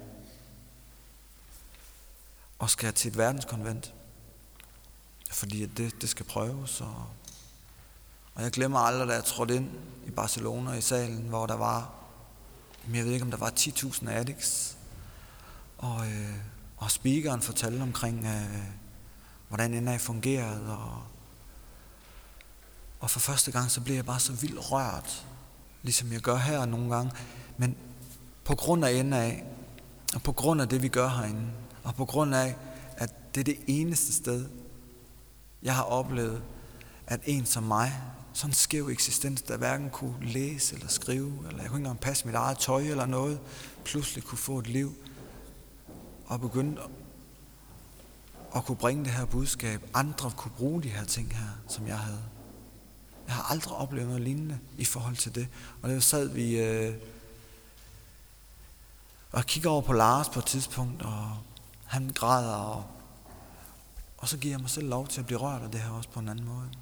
og skal til et verdenskonvent. Fordi det, det skal prøves. Og, og jeg glemmer aldrig, da jeg trådte ind i Barcelona i salen, hvor der var, jeg ved ikke om der var ti tusind addicts. Og, øh, og speakeren fortalte omkring, øh, hvordan N A fungerede. Og, og for første gang, så blev jeg bare så vildt rørt, ligesom jeg gør her nogle gange. Men på grund af N A, og på grund af det, vi gør herinde, og på grund af, at det er det eneste sted, jeg har oplevet, at en som mig, sådan en skæv eksistens, der hverken kunne læse eller skrive, eller jeg kunne ikke engang passe mit eget tøj eller noget, pludselig kunne få et liv, og begynde at kunne bringe det her budskab. Andre kunne bruge de her ting her, som jeg havde. Jeg har aldrig oplevet noget lignende i forhold til det. Og der sad vi øh, og kigger over på Lars på et tidspunkt, og han græder, og, og så giver jeg mig selv lov til at blive rørt af det her også på en anden måde.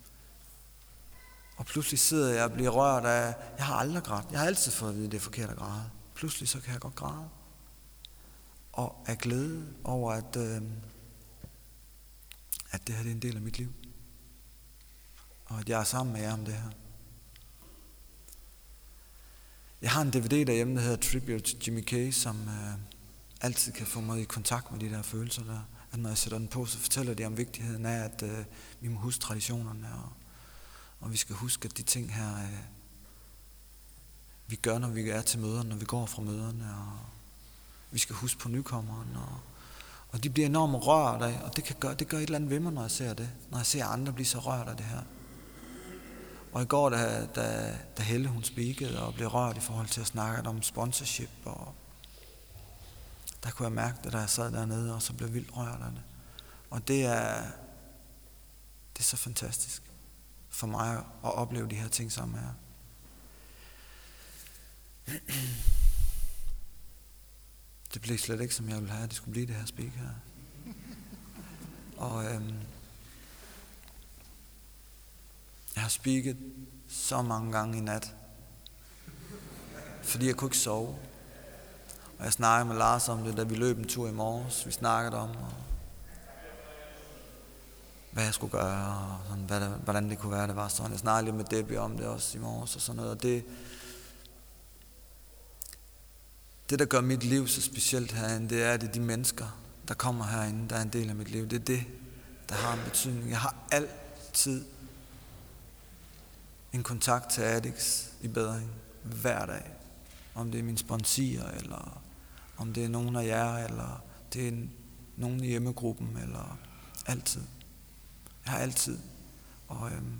Og pludselig sidder jeg og bliver rørt af, jeg har aldrig grædt. Jeg har altid fået at vide, at det er forkert at græde. Pludselig så kan jeg godt græde. Og er glæde over, at, øh, at det her det er en del af mit liv. Og at jeg er sammen med jer om det her. Jeg har en D V D derhjemme, der hedder Tribute til Jimmy Case, som øh, altid kan få mig i kontakt med de der følelser der. At når jeg sætter den på, så fortæller de om vigtigheden af, at øh, vi må huske traditionerne, og, og vi skal huske, at de ting her, øh, vi gør, når vi er til møderne, når vi går fra møderne, og vi skal huske på nykommeren, og, og de bliver enormt rørt af, og det, kan gøre, det gør et eller andet ved mig, når jeg ser det, når jeg ser andre blive så rørt af det her. Og i går, da, da, da Helle hun speakede og blev rørt i forhold til at snakke om sponsorship, og der kunne jeg mærke det, da jeg sad dernede, og så blev vildt rørt af det. Og det er, det er så fantastisk for mig at opleve de her ting sammen med jer. Det blev slet ikke, som jeg ville have, det skulle blive det her speak her. Og øhm, jeg har speaket så mange gange i nat, fordi jeg kunne ikke sove. Og jeg snakkede med Lars om det, da vi løb en tur i morges. Vi snakkede om, og hvad jeg skulle gøre, og sådan, hvad der, hvordan det kunne være, det var sådan. Jeg snakkede lidt med Debbie om det også i morges og sådan noget. Og det, det, der gør mit liv så specielt herinde, det er, at det er de mennesker, der kommer herinde, der er en del af mit liv. Det er det, der har en betydning. Jeg har altid en kontakt til Addicts i bedring hver dag. Om det er mine sponsorer, eller om det er nogen af jer, eller det er nogen i hjemmegruppen, eller altid. Jeg har altid. Og øhm,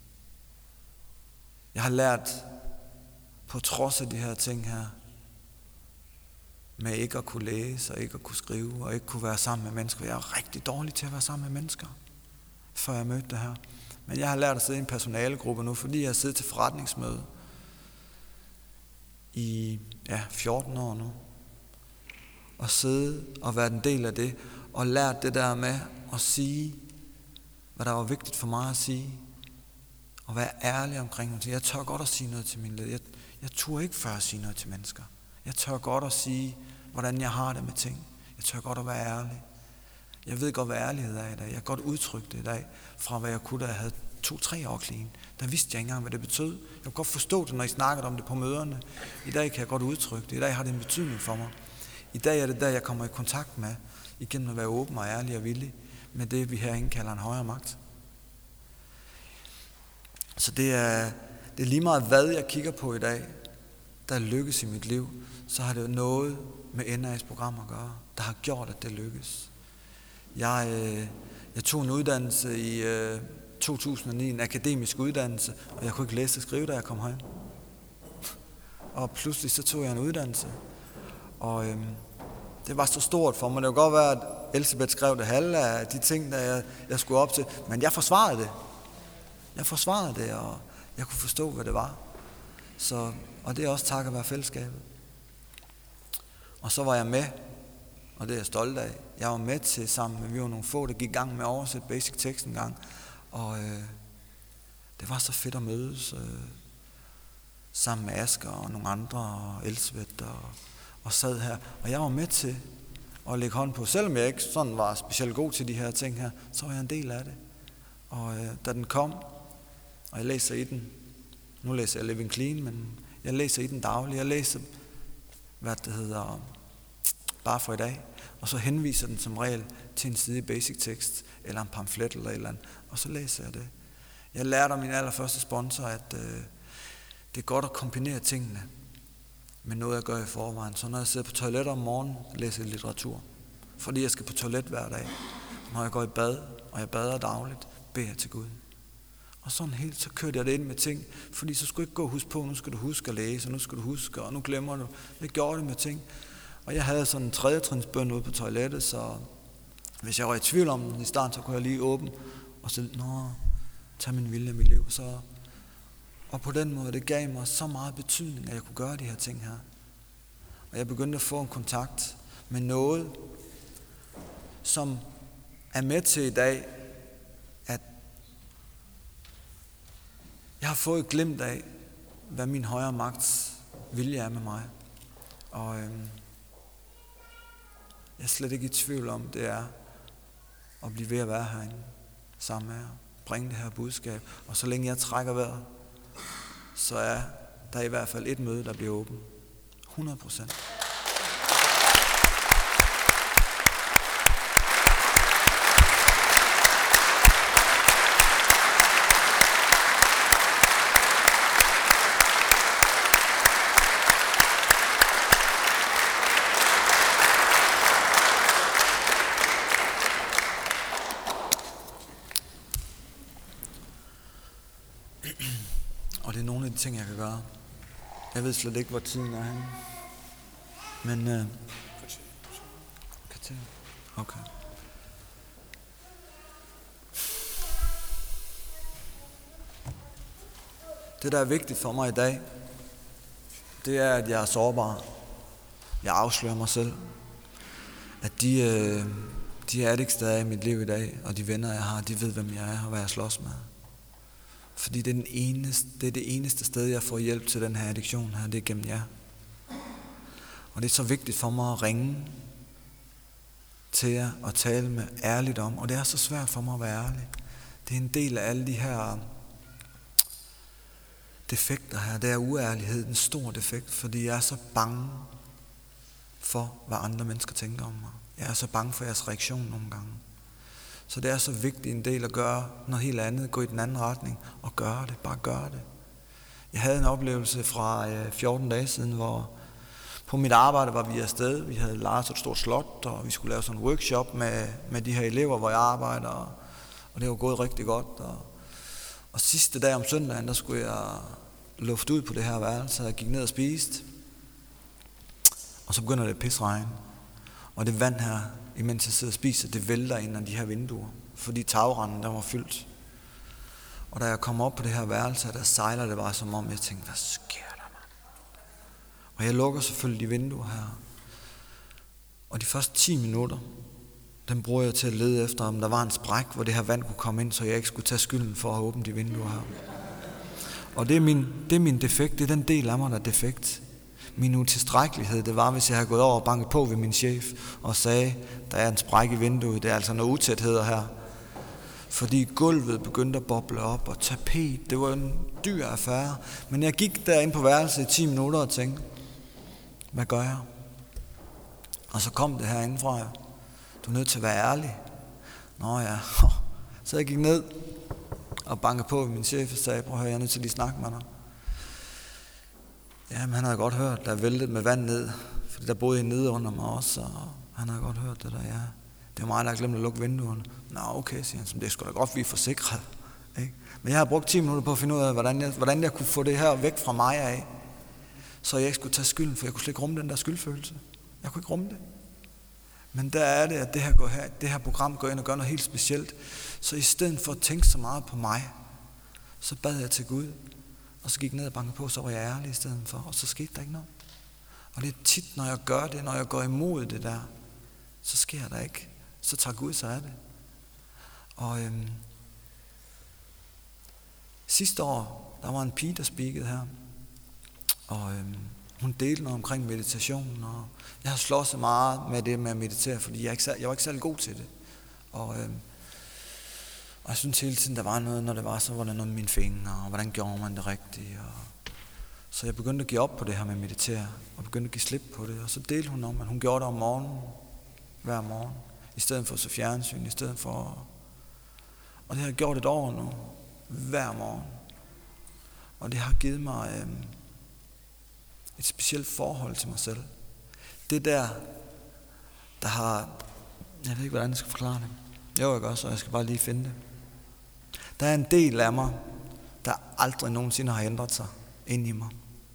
jeg har lært, på trods af de her ting her, med ikke at kunne læse, og ikke at kunne skrive, og ikke kunne være sammen med mennesker. Jeg er rigtig dårlig til at være sammen med mennesker, før jeg mødte det her. Men jeg har lært at sidde i en personalegruppe nu, fordi jeg har siddet til forretningsmøde i ja, fjorten år nu. Og sidde og være en del af det, og lært det der med at sige, hvad der var vigtigt for mig at sige, og være ærlig omkring det. Jeg tør godt at sige noget til min led. Jeg, jeg tør ikke før at sige noget til mennesker. Jeg tør godt at sige, hvordan jeg har det med ting. Jeg tør godt at være ærlig. Jeg ved godt, hvad ærlighed er i dag. Jeg kan godt udtrykke det i dag, fra hvad jeg kunne, da jeg havde to-tre år clean. Der vidste jeg ikke engang, hvad det betød. Jeg kunne godt forstå det, når I snakkede om det på møderne. I dag kan jeg godt udtrykke det. I dag har det en betydning for mig. I dag er det der, jeg kommer i kontakt med, igennem at være åben og ærlig og villig, med det, vi herinde kalder en højere magt. Så det er, det er lige meget, hvad jeg kigger på i dag, der lykkes i mit liv, så har det noget med N A's program at gøre, der har gjort, at det lykkes. Jeg, øh, jeg tog en uddannelse i øh, to tusind og ni, en akademisk uddannelse, og jeg kunne ikke læse og skrive, da jeg kom herind. Og pludselig så tog jeg en uddannelse, og øh, det var så stort for mig. Det kunne godt være, at Elisabeth skrev det halve af de ting, der jeg, jeg skulle op til, men jeg forsvarede det. Jeg forsvarede det, og jeg kunne forstå, hvad det var. Så, og det er også takket være fællesskabet. Og så var jeg med, og det er jeg stolt af. Jeg var med til sammen med, vi var nogle få, der gik i gang med at oversætte basic text en gang. Og øh, det var så fedt at mødes øh, sammen med Asger og nogle andre, og Elsebeth, og, og sad her. Og jeg var med til at lægge hånd på, selvom jeg ikke sådan var specielt god til de her ting her, så var jeg en del af det. Og øh, da den kom, og jeg læser i den, nu læser jeg Living Clean, men jeg læser i den dagligt. Jeg læser, hvad det hedder, bare for i dag. Og så henviser den som regel til en side i basic text, eller en pamflet eller et eller andet. Og så læser jeg det. Jeg lærte af min allerførste sponsor, at øh, det er godt at kombinere tingene med noget, jeg gør i forvejen. Så når jeg sidder på toilet om morgenen, læser jeg litteratur. Fordi jeg skal på toilet hver dag. Når jeg går i bad, og jeg bader dagligt, beder jeg til Gud. Og sådan helt, så kørte jeg det ind med ting, fordi så skulle jeg ikke gå og huske på, nu skal du huske at læse, og nu skal du huske, og nu glemmer du. Jeg gjorde det med ting. Og jeg havde sådan en tredje trinsbøn ude på toilettet, så hvis jeg var i tvivl om den i starten, så kunne jeg lige åbne, og så, nå, tag min vilje af mit liv. Så, og på den måde, det gav mig så meget betydning, at jeg kunne gøre de her ting her. Og jeg begyndte at få en kontakt med noget, som er med til i dag, at jeg har fået et glimt af, hvad min højere magts vilje er med mig. Og øhm, jeg er slet ikke i tvivl om, det er at blive ved at være herinde sammen med jer. Bringe det her budskab. Og så længe jeg trækker vejret, så er der i hvert fald et møde, der bliver åbent. hundrede procent. Og det er nogle af de ting, jeg kan gøre. Jeg ved slet ikke, hvor tiden er henne. Men... Øh, kvarter. Okay. Det, der er vigtigt for mig i dag, det er, at jeg er sårbar. Jeg afslører mig selv. At de, øh, de addicts, der er i mit liv i dag, og de venner, jeg har, de ved, hvem jeg er og hvad jeg slås med. Fordi det er, den eneste, det er det eneste sted, jeg får hjælp til den her addiktion her, det er gennem jer. Og det er så vigtigt for mig at ringe til jer og tale med ærligt om. Og det er så svært for mig at være ærlig. Det er en del af alle de her defekter her. Det er uærlighed, en stor defekt, fordi jeg er så bange for, hvad andre mennesker tænker om mig. Jeg er så bange for jeres reaktion nogle gange. Så det er så vigtigt en del at gøre noget helt andet, gå i den anden retning og gøre det, bare gøre det. Jeg havde en oplevelse fra fjorten dage siden, hvor på mit arbejde var vi afsted. Vi havde lejet et stort slot, og vi skulle lave sådan en workshop med, med de her elever, hvor jeg arbejder, og, og det var gået rigtig godt. Og, og sidste dag om søndagen, der skulle jeg lufte ud på det her værelse, og jeg gik ned og spiste. Og så begynder det at pisregne. Og det vand her, imens jeg sidder og spiser, det vælter ind af de her vinduer, fordi tagrenden der var fyldt. Og da jeg kom op på det her værelse, der sejler det bare som om, jeg tænkte, hvad sker der, mand? Og jeg lukker selvfølgelig de vinduer her. Og de første ti minutter, den bruger jeg til at lede efter, om der var en spræk, hvor det her vand kunne komme ind, så jeg ikke skulle tage skylden for at åbne de vinduer her. Og det er min, det er min defekt, det er den del af mig, der er defekt. Min utilstrækkelighed, det var, hvis jeg havde gået over og banket på ved min chef og sagde, der er en spræk i vinduet, det er altså noget utætheder her. Fordi gulvet begyndte at boble op, og tapet, det var en dyr affære. Men jeg gik derinde på værelset i ti minutter og tænkte, hvad gør jeg? Og så kom det her indenfra, du er nødt til at være ærlig. Nå ja, så jeg gik ned og bankede på ved min chef og sagde, prøv at høre, jeg er nødt til at lige snakke med dig. Jamen, han havde godt hørt, der væltede med vand ned, fordi der boede en nede under mig også, og han havde godt hørt det der, ja. Det var mig, der havde glemt at lukke vinduerne. Nå, okay, siger han, det skulle da godt blive forsikret. Ikke? Men jeg har brugt ti minutter på at finde ud af, hvordan jeg, hvordan jeg kunne få det her væk fra mig af, så jeg ikke skulle tage skylden, for jeg kunne slet ikke rumme den der skyldfølelse. Jeg kunne ikke rumme det. Men der er det, at det her, går her, det her program går ind og gør noget helt specielt. Så i stedet for at tænke så meget på mig, så bad jeg til Gud, og så gik jeg ned og bankede på, så var jeg ærlig i stedet for, og så skete der ikke noget. Og det er tit, når jeg gør det, når jeg går imod det der, så sker der ikke. Så tager Gud sig af det. Og øhm, sidste år, der var en pige, der speakede her, og øhm, hun delte noget omkring meditation, og jeg har slået så meget med det med at meditere, fordi jeg, ikke, jeg var ikke særlig god til det. Og, øhm, og jeg synes hele tiden, der var noget, når det var så, var der noget med mine fingre, og hvordan gjorde man det rigtigt. Og så jeg begyndte at give op på det her med at meditere, og begyndte at give slip på det. Og så delte hun om, at hun gjorde det om morgenen, hver morgen, i stedet for at se fjernsyn, i stedet for... Og det har jeg gjort et år nu, hver morgen. Og det har givet mig øhm, et specielt forhold til mig selv. Det der, der har... Jeg ved ikke, hvordan jeg skal forklare det. Jo, jeg gør så, jeg skal bare lige finde det. Der er en del af mig, der aldrig nogensinde har ændret sig ind i mig.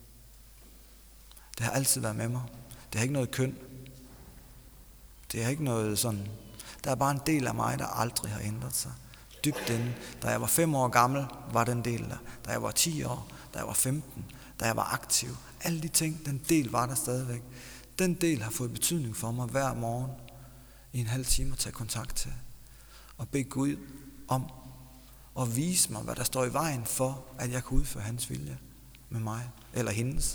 Det har altid været med mig. Det har ikke noget køn. Det er ikke noget sådan... Der er bare en del af mig, der aldrig har ændret sig. Dybt inde. Da jeg var fem år gammel, var den del der. Da jeg var ti år, da jeg var femten, da jeg var aktiv. Alle de ting, den del var der stadigvæk. Den del har fået betydning for mig hver morgen i en halv time at tage kontakt til. Og bede Gud om at vise mig, hvad der står i vejen for, at jeg kan udføre hans vilje med mig, eller hendes.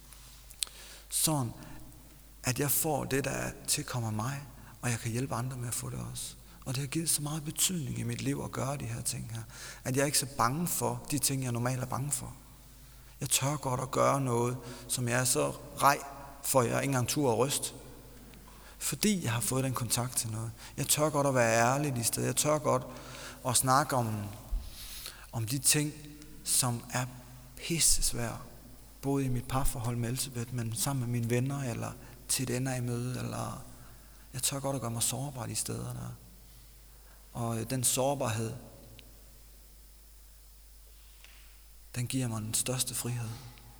Sådan, at jeg får det, der tilkommer mig, og jeg kan hjælpe andre med at få det også. Og det har givet så meget betydning i mit liv at gøre de her ting her, at jeg er ikke så bange for de ting, jeg normalt er bange for. Jeg tør godt at gøre noget, som jeg er så rej for, jeg ikke engang tur og ryst. Fordi jeg har fået den kontakt til noget. Jeg tør godt at være ærlig i stedet. Jeg tør godt at snakke om, om de ting, som er pissesvære. Både i mit parforhold med Elisabeth, men sammen med mine venner, eller til et ender i møde, eller... Jeg tør godt at gøre mig sårbar de steder der. Og den sårbarhed, den giver mig den største frihed.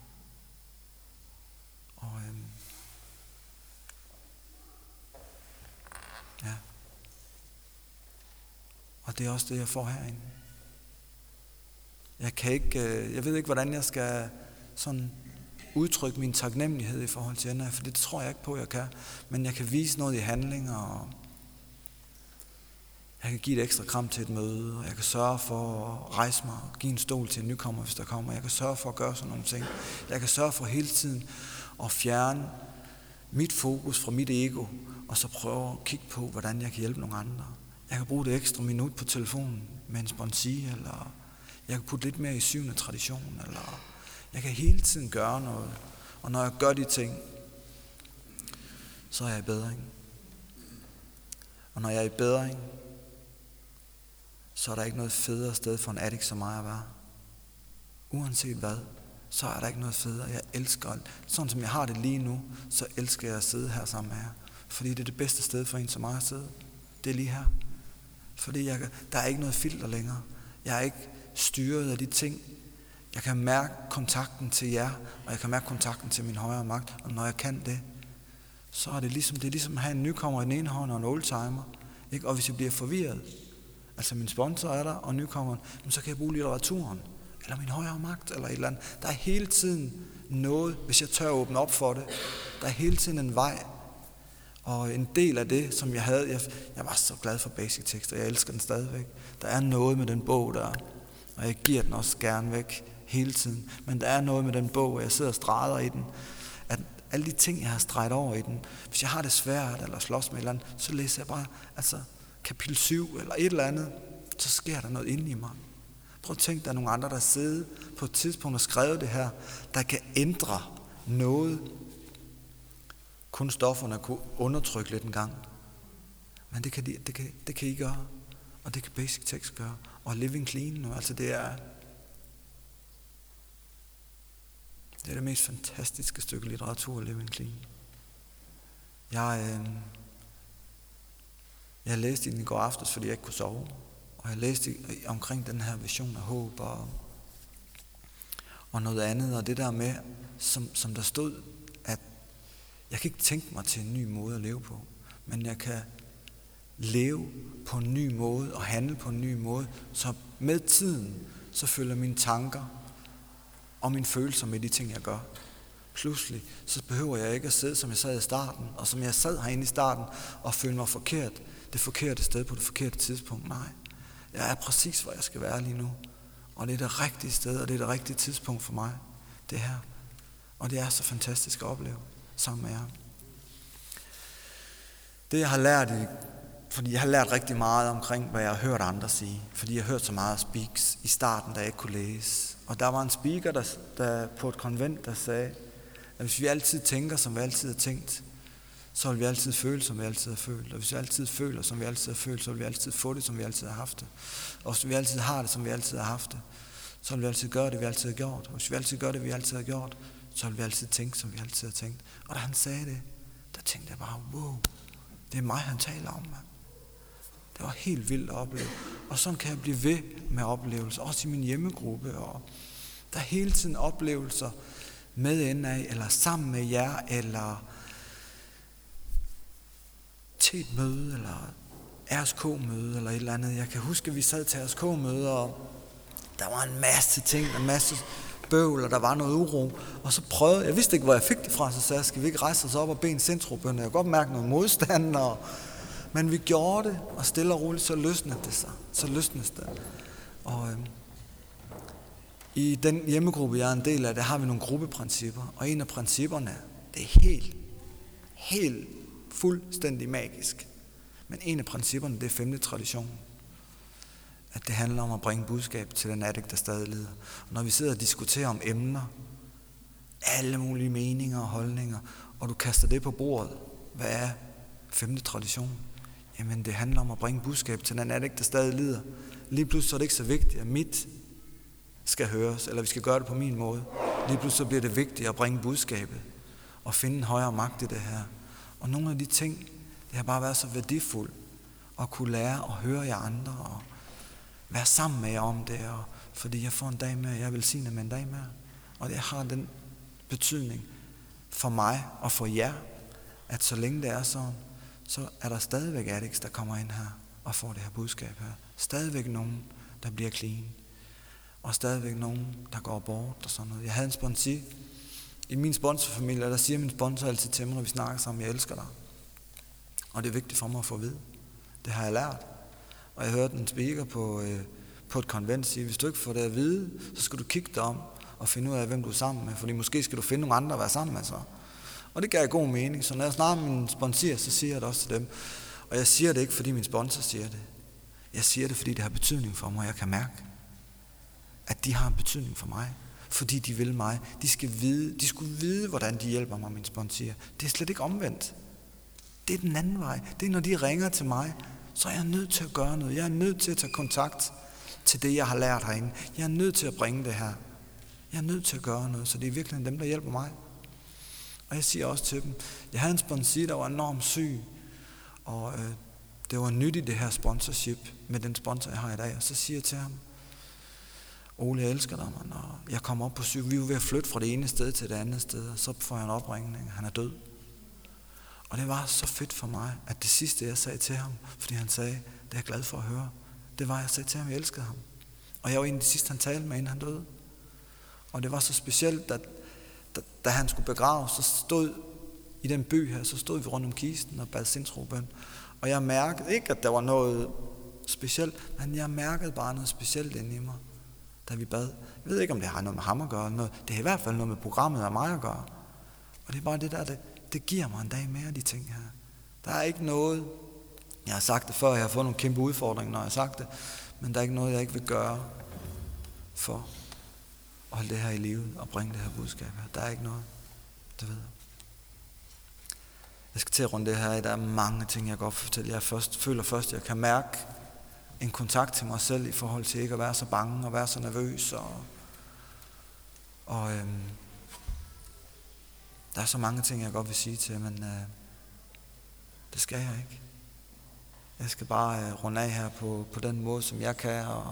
Og øhm, ja. Og det er også det, jeg får herinde. Jeg kan ikke, øh, jeg ved ikke, hvordan jeg skal sådan udtrykke min taknemmelighed i forhold til hende, for det tror jeg ikke på, jeg kan. Men jeg kan vise noget i handlinger, og jeg kan give et ekstra kram til et møde, og jeg kan sørge for at rejse mig og give en stol til en nykommer, hvis der kommer. Jeg kan sørge for at gøre sådan nogle ting. Jeg kan sørge for hele tiden at fjerne mit fokus fra mit ego, og så prøve at kigge på, hvordan jeg kan hjælpe nogle andre. Jeg kan bruge det ekstra minut på telefonen med en sponsor, eller jeg kan putte lidt mere i syvende tradition, eller jeg kan hele tiden gøre noget. Og når jeg gør de ting, så er jeg i bedring. Og når jeg er i bedring, så er der ikke noget federe sted for en addict som mig at være. Uanset hvad, så er der ikke noget federe. Jeg elsker alt. Sådan som jeg har det lige nu, så elsker jeg at sidde her sammen med jer. Fordi det er det bedste sted for en som mig at sidde. Det er lige her. Fordi jeg, der er ikke noget filter længere. Jeg er ikke styret af de ting. Jeg kan mærke kontakten til jer, og jeg kan mærke kontakten til min højere magt. Og når jeg kan det, så er det ligesom, det er ligesom at have en nykommer i den ene hånd og en oldtimer. Ikke? Og hvis jeg bliver forvirret, altså min sponsor er der, og nykommeren, så kan jeg bruge litteraturen, eller min højere magt, eller et eller andet. Der er hele tiden noget, hvis jeg tør at åbne op for det. Der er hele tiden en vej. Og en del af det, som jeg havde, jeg, jeg var så glad for basic tekst, og jeg elsker den stadigvæk. Der er noget med den bog der, og jeg giver den også gerne væk hele tiden. Men der er noget med den bog, og jeg sidder og stræder i den, at alle de ting, jeg har streget over i den, hvis jeg har det svært, eller slås med et eller andet, så læser jeg bare, altså kapitel syv, eller et eller andet, så sker der noget inde i mig. Prøv at tænke, der er nogle andre, der sidder på et tidspunkt og skrevet det her, der kan ændre noget. Kun stofferne kunne undertrykke lidt en gang. Men det kan, de, det, kan, det kan I gøre. Og det kan basic text gøre. Og living clean nu, altså det er det er det mest fantastiske stykke litteratur, living clean. Jeg, øh, jeg læste i den i går aftes, fordi jeg ikke kunne sove. Og jeg læste i, omkring den her vision af håb og, og noget andet. Og det der med, som, som der stod, at jeg kan ikke tænke mig til en ny måde at leve på, men jeg kan leve på en ny måde og handle på en ny måde, så med tiden, så følger mine tanker og mine følelser med de ting, jeg gør. Pludselig, så behøver jeg ikke at sidde, som jeg sad i starten, og som jeg sad herinde i starten, og føle mig forkert, det forkerte sted på det forkerte tidspunkt. Nej, jeg er præcis, hvor jeg skal være lige nu, og det er det rigtige sted, og det er det rigtige tidspunkt for mig, det her. Og det er så fantastisk at opleve sammen med jer. Det jeg har lært, i, fordi jeg har lært rigtig meget omkring, hvad jeg har hørt andre sige, fordi jeg har hørt så meget speaks i starten, da jeg ikke kunne læse. Og der var en speaker der, der på et konvent, der sagde, at hvis vi altid tænker, som vi altid har tænkt, så vil vi altid føle, som vi altid har følt. Og hvis vi altid føler, som vi altid har følt, så vil vi altid få det, som vi altid har haft det. Og hvis vi altid har det, som vi altid har haft det, så vil vi altid gøre det, vi altid har gjort. Og hvis vi altid gør det, vi altid har gjort, så vil vi altid tænke, som vi altid har tænkt. Og da han sagde det, der tænkte jeg bare, wow, det er mig, han taler om, mand. Det var helt vildt at opleve. Og sådan kan jeg blive ved med oplevelser, også i min hjemmegruppe. Og der er hele tiden oplevelser med indad, eller sammen med jer, eller til et møde, eller R S K-møde, eller et eller andet. Jeg kan huske, at vi sad til R S K-møde, og der var en masse ting, en masse bøvl, og der var noget uro. Og så prøvede, jeg vidste ikke, hvor jeg fik det fra, så sagde jeg, skal vi ikke rejse os op og bede en centrobøn? Jeg kunne godt mærke noget modstand, og men vi gjorde det, og stille og roligt, så løsnede det sig. Så løsnes det. Og øhm, i den hjemmegruppe, jeg er en del af, der har vi nogle gruppeprincipper. Og en af principperne, det er helt, helt fuldstændig magisk. Men en af principperne, det er femte tradition. At det handler om at bringe budskab til den addict, der stadig lider. Og når vi sidder og diskuterer om emner, alle mulige meninger og holdninger, og du kaster det på bordet, hvad er femte tradition? Jamen det handler om at bringe budskab til den addict, der stadig lider. Lige pludselig så er det ikke så vigtigt, at mit skal høres, eller vi skal gøre det på min måde. Lige pludselig så bliver det vigtigt at bringe budskabet, og finde en højere magt i det her. Og nogle af de ting, det har bare været så værdifuldt, at kunne lære og høre jer andre, og være sammen med jer om det, og fordi jeg får en dag mere, jeg er velsignet med en dag mere. Og det har den betydning for mig og for jer, at så længe det er sådan, så er der stadigvæk addicts, der kommer ind her og får det her budskab her. Stadigvæk nogen, der bliver clean. Og stadigvæk nogen, der går bort og sådan noget. Jeg havde en sponsor i min sponsorfamilie, og der siger min sponsor altid til mig, når vi snakker sammen, jeg elsker dig. Og det er vigtigt for mig at få at vide. Det har jeg lært. Og jeg hørte en speaker på, øh, på et konvent sige, hvis du ikke får det at vide, så skal du kigge dig om og finde ud af, hvem du er sammen med. Fordi måske skal du finde nogle andre at være sammen med så. Og det gav god mening. Så når jeg snakker med min sponsor, så siger jeg det også til dem. Og jeg siger det ikke, fordi min sponsor siger det. Jeg siger det, fordi det har betydning for mig, og jeg kan mærke, at de har en betydning for mig. Fordi de vil mig. De skal vide, de skulle vide, hvordan de hjælper mig, min sponsor. Det er slet ikke omvendt. Det er den anden vej. Det er, når de ringer til mig, så er jeg nødt til at gøre noget. Jeg er nødt til at tage kontakt til det, jeg har lært herinde. Jeg er nødt til at bringe det her. Jeg er nødt til at gøre noget, så det er virkelig dem, der hjælper mig. Og jeg siger også til dem, jeg havde en sponsor, der var enormt syg, og øh, det var nyt i det her sponsorship med den sponsor, jeg har i dag. Og så siger jeg til ham, Ole, jeg elsker dig, man. Og jeg kommer op på syg. Vi er ved at flytte fra det ene sted til det andet sted, og så får jeg en opringning. Han er død. Og det var så fedt for mig, at det sidste, jeg sagde til ham, fordi han sagde, det er jeg glad for at høre, det var, at jeg sagde til ham, at jeg elskede ham. Og jeg var en af de sidste, han talte med, inden han døde. Og det var så specielt, at da, da han skulle begraves, så stod i den by her, så stod vi rundt om kisten og bad sindsrobøn. Og jeg mærkede ikke, at der var noget specielt, men jeg mærkede bare noget specielt inde i mig, da vi bad. Jeg ved ikke, om det har noget med ham at gøre, noget. Det har i hvert fald noget med programmet og mig at gøre. Og det er bare det der, det, det giver mig en dag mere, de ting her. Der er ikke noget, jeg har sagt det før, jeg har fået nogle kæmpe udfordringer, når jeg har sagt det, men der er ikke noget, jeg ikke vil gøre for at holde det her i livet og bringe det her budskab her. Der er ikke noget, det ved jeg. Jeg skal til at runde det her af. Der er mange ting, jeg godt vil fortælle. Jeg først, føler først, at jeg kan mærke en kontakt til mig selv i forhold til ikke at være så bange og være så nervøs. Og, og øhm, der er så mange ting, jeg godt vil sige til, men øh, det skal jeg ikke. Jeg skal bare øh, runde af her på, på den måde, som jeg kan. Og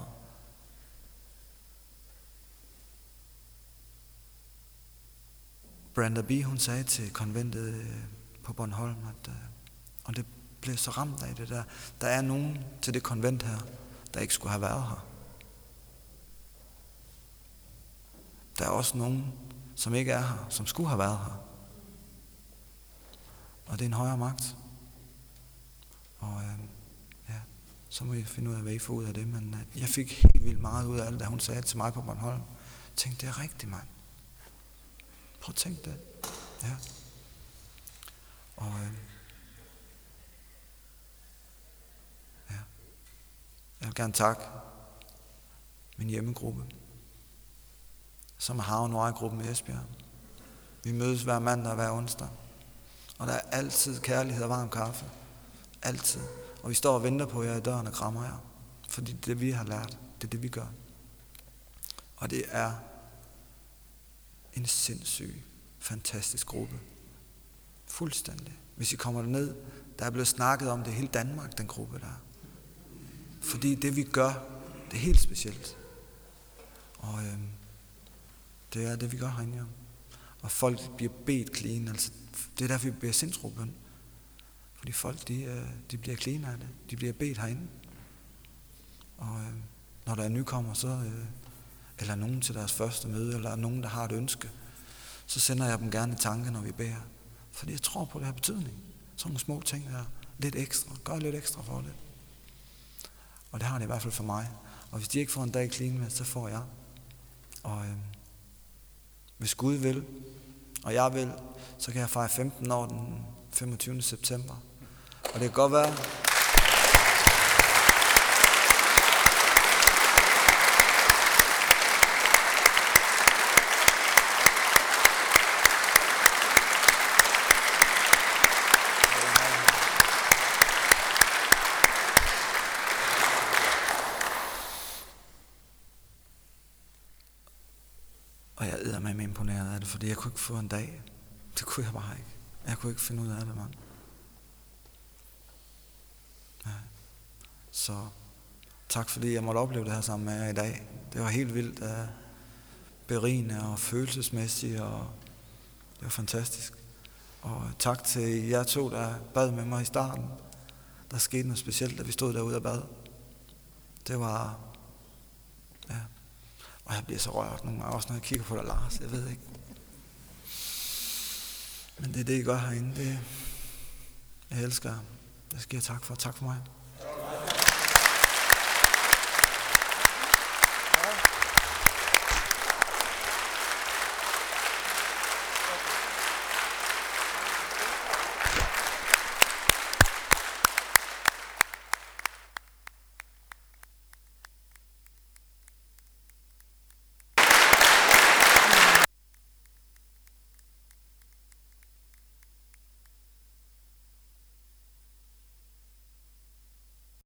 Brenda B., hun sagde til konventet øh, på Bornholm, at, øh, og det blev så ramt af det der, der er nogen til det konvent her, der ikke skulle have været her. Der er også nogen, som ikke er her, som skulle have været her. Og det er en højere magt. Og øh, ja, så må I finde ud af, hvad I får ud af det. Men øh, jeg fik helt vildt meget ud af det, da hun sagde til mig på Bornholm. Tænk, det er rigtigt, mand. Prøv at tænke det. Ja. Og øh, ja. Jeg vil gerne takke min hjemmegruppe, som er Havnevej-gruppen i Esbjerg. Vi mødes hver mandag og hver onsdag. Og der er altid kærlighed og varm kaffe. Altid. Og vi står og venter på jer i døren og krammer jer. Fordi det er det, vi har lært. Det er det, vi gør. Og det er en sindssyg, fantastisk gruppe. Fuldstændig. Hvis I kommer derned, der er blevet snakket om det i hele Danmark, den gruppe der. Fordi det, vi gør, det er helt specielt. Og øhm, det er det, vi gør herinde om. Og folk bliver bedt clean. Altså, det er derfor, vi beder sindsrobøn. Fordi folk, de, øh, de bliver clean af det. De bliver bedt herinde. Og øh, når der er nykommer, så, øh, eller nogen til deres første møde, eller nogen, der har et ønske, så sender jeg dem gerne tanker, når vi beder. Fordi jeg tror på, det har betydning. Sådan nogle små ting der. Lidt ekstra. Gør lidt ekstra for det. Og det har det i hvert fald for mig. Og hvis de ikke får en dag clean med, så får jeg. Og øh, hvis Gud vil, og jeg vil, så kan jeg fejre femten år den femogtyvende september. Og det kan godt være, og jeg er eddermame imponeret af det, fordi jeg kunne ikke få en dag. Det kunne jeg bare ikke. Jeg kunne ikke finde ud af det, mand. Ja. Så tak fordi jeg måtte opleve det her sammen med jer i dag. Det det var helt vildt uh, berigende og følelsesmæssigt, og det var fantastisk. Og tak til jer to, der bad med mig i starten. Der skete noget specielt, da vi stod derude og bad. Det var, ja, og jeg bliver så rørt nogle gange, også når jeg kigger på dig, Lars, jeg ved ikke. Men det er det, I gør herinde, det, jeg elsker jer. Det skal jeg tak for. Tak for mig.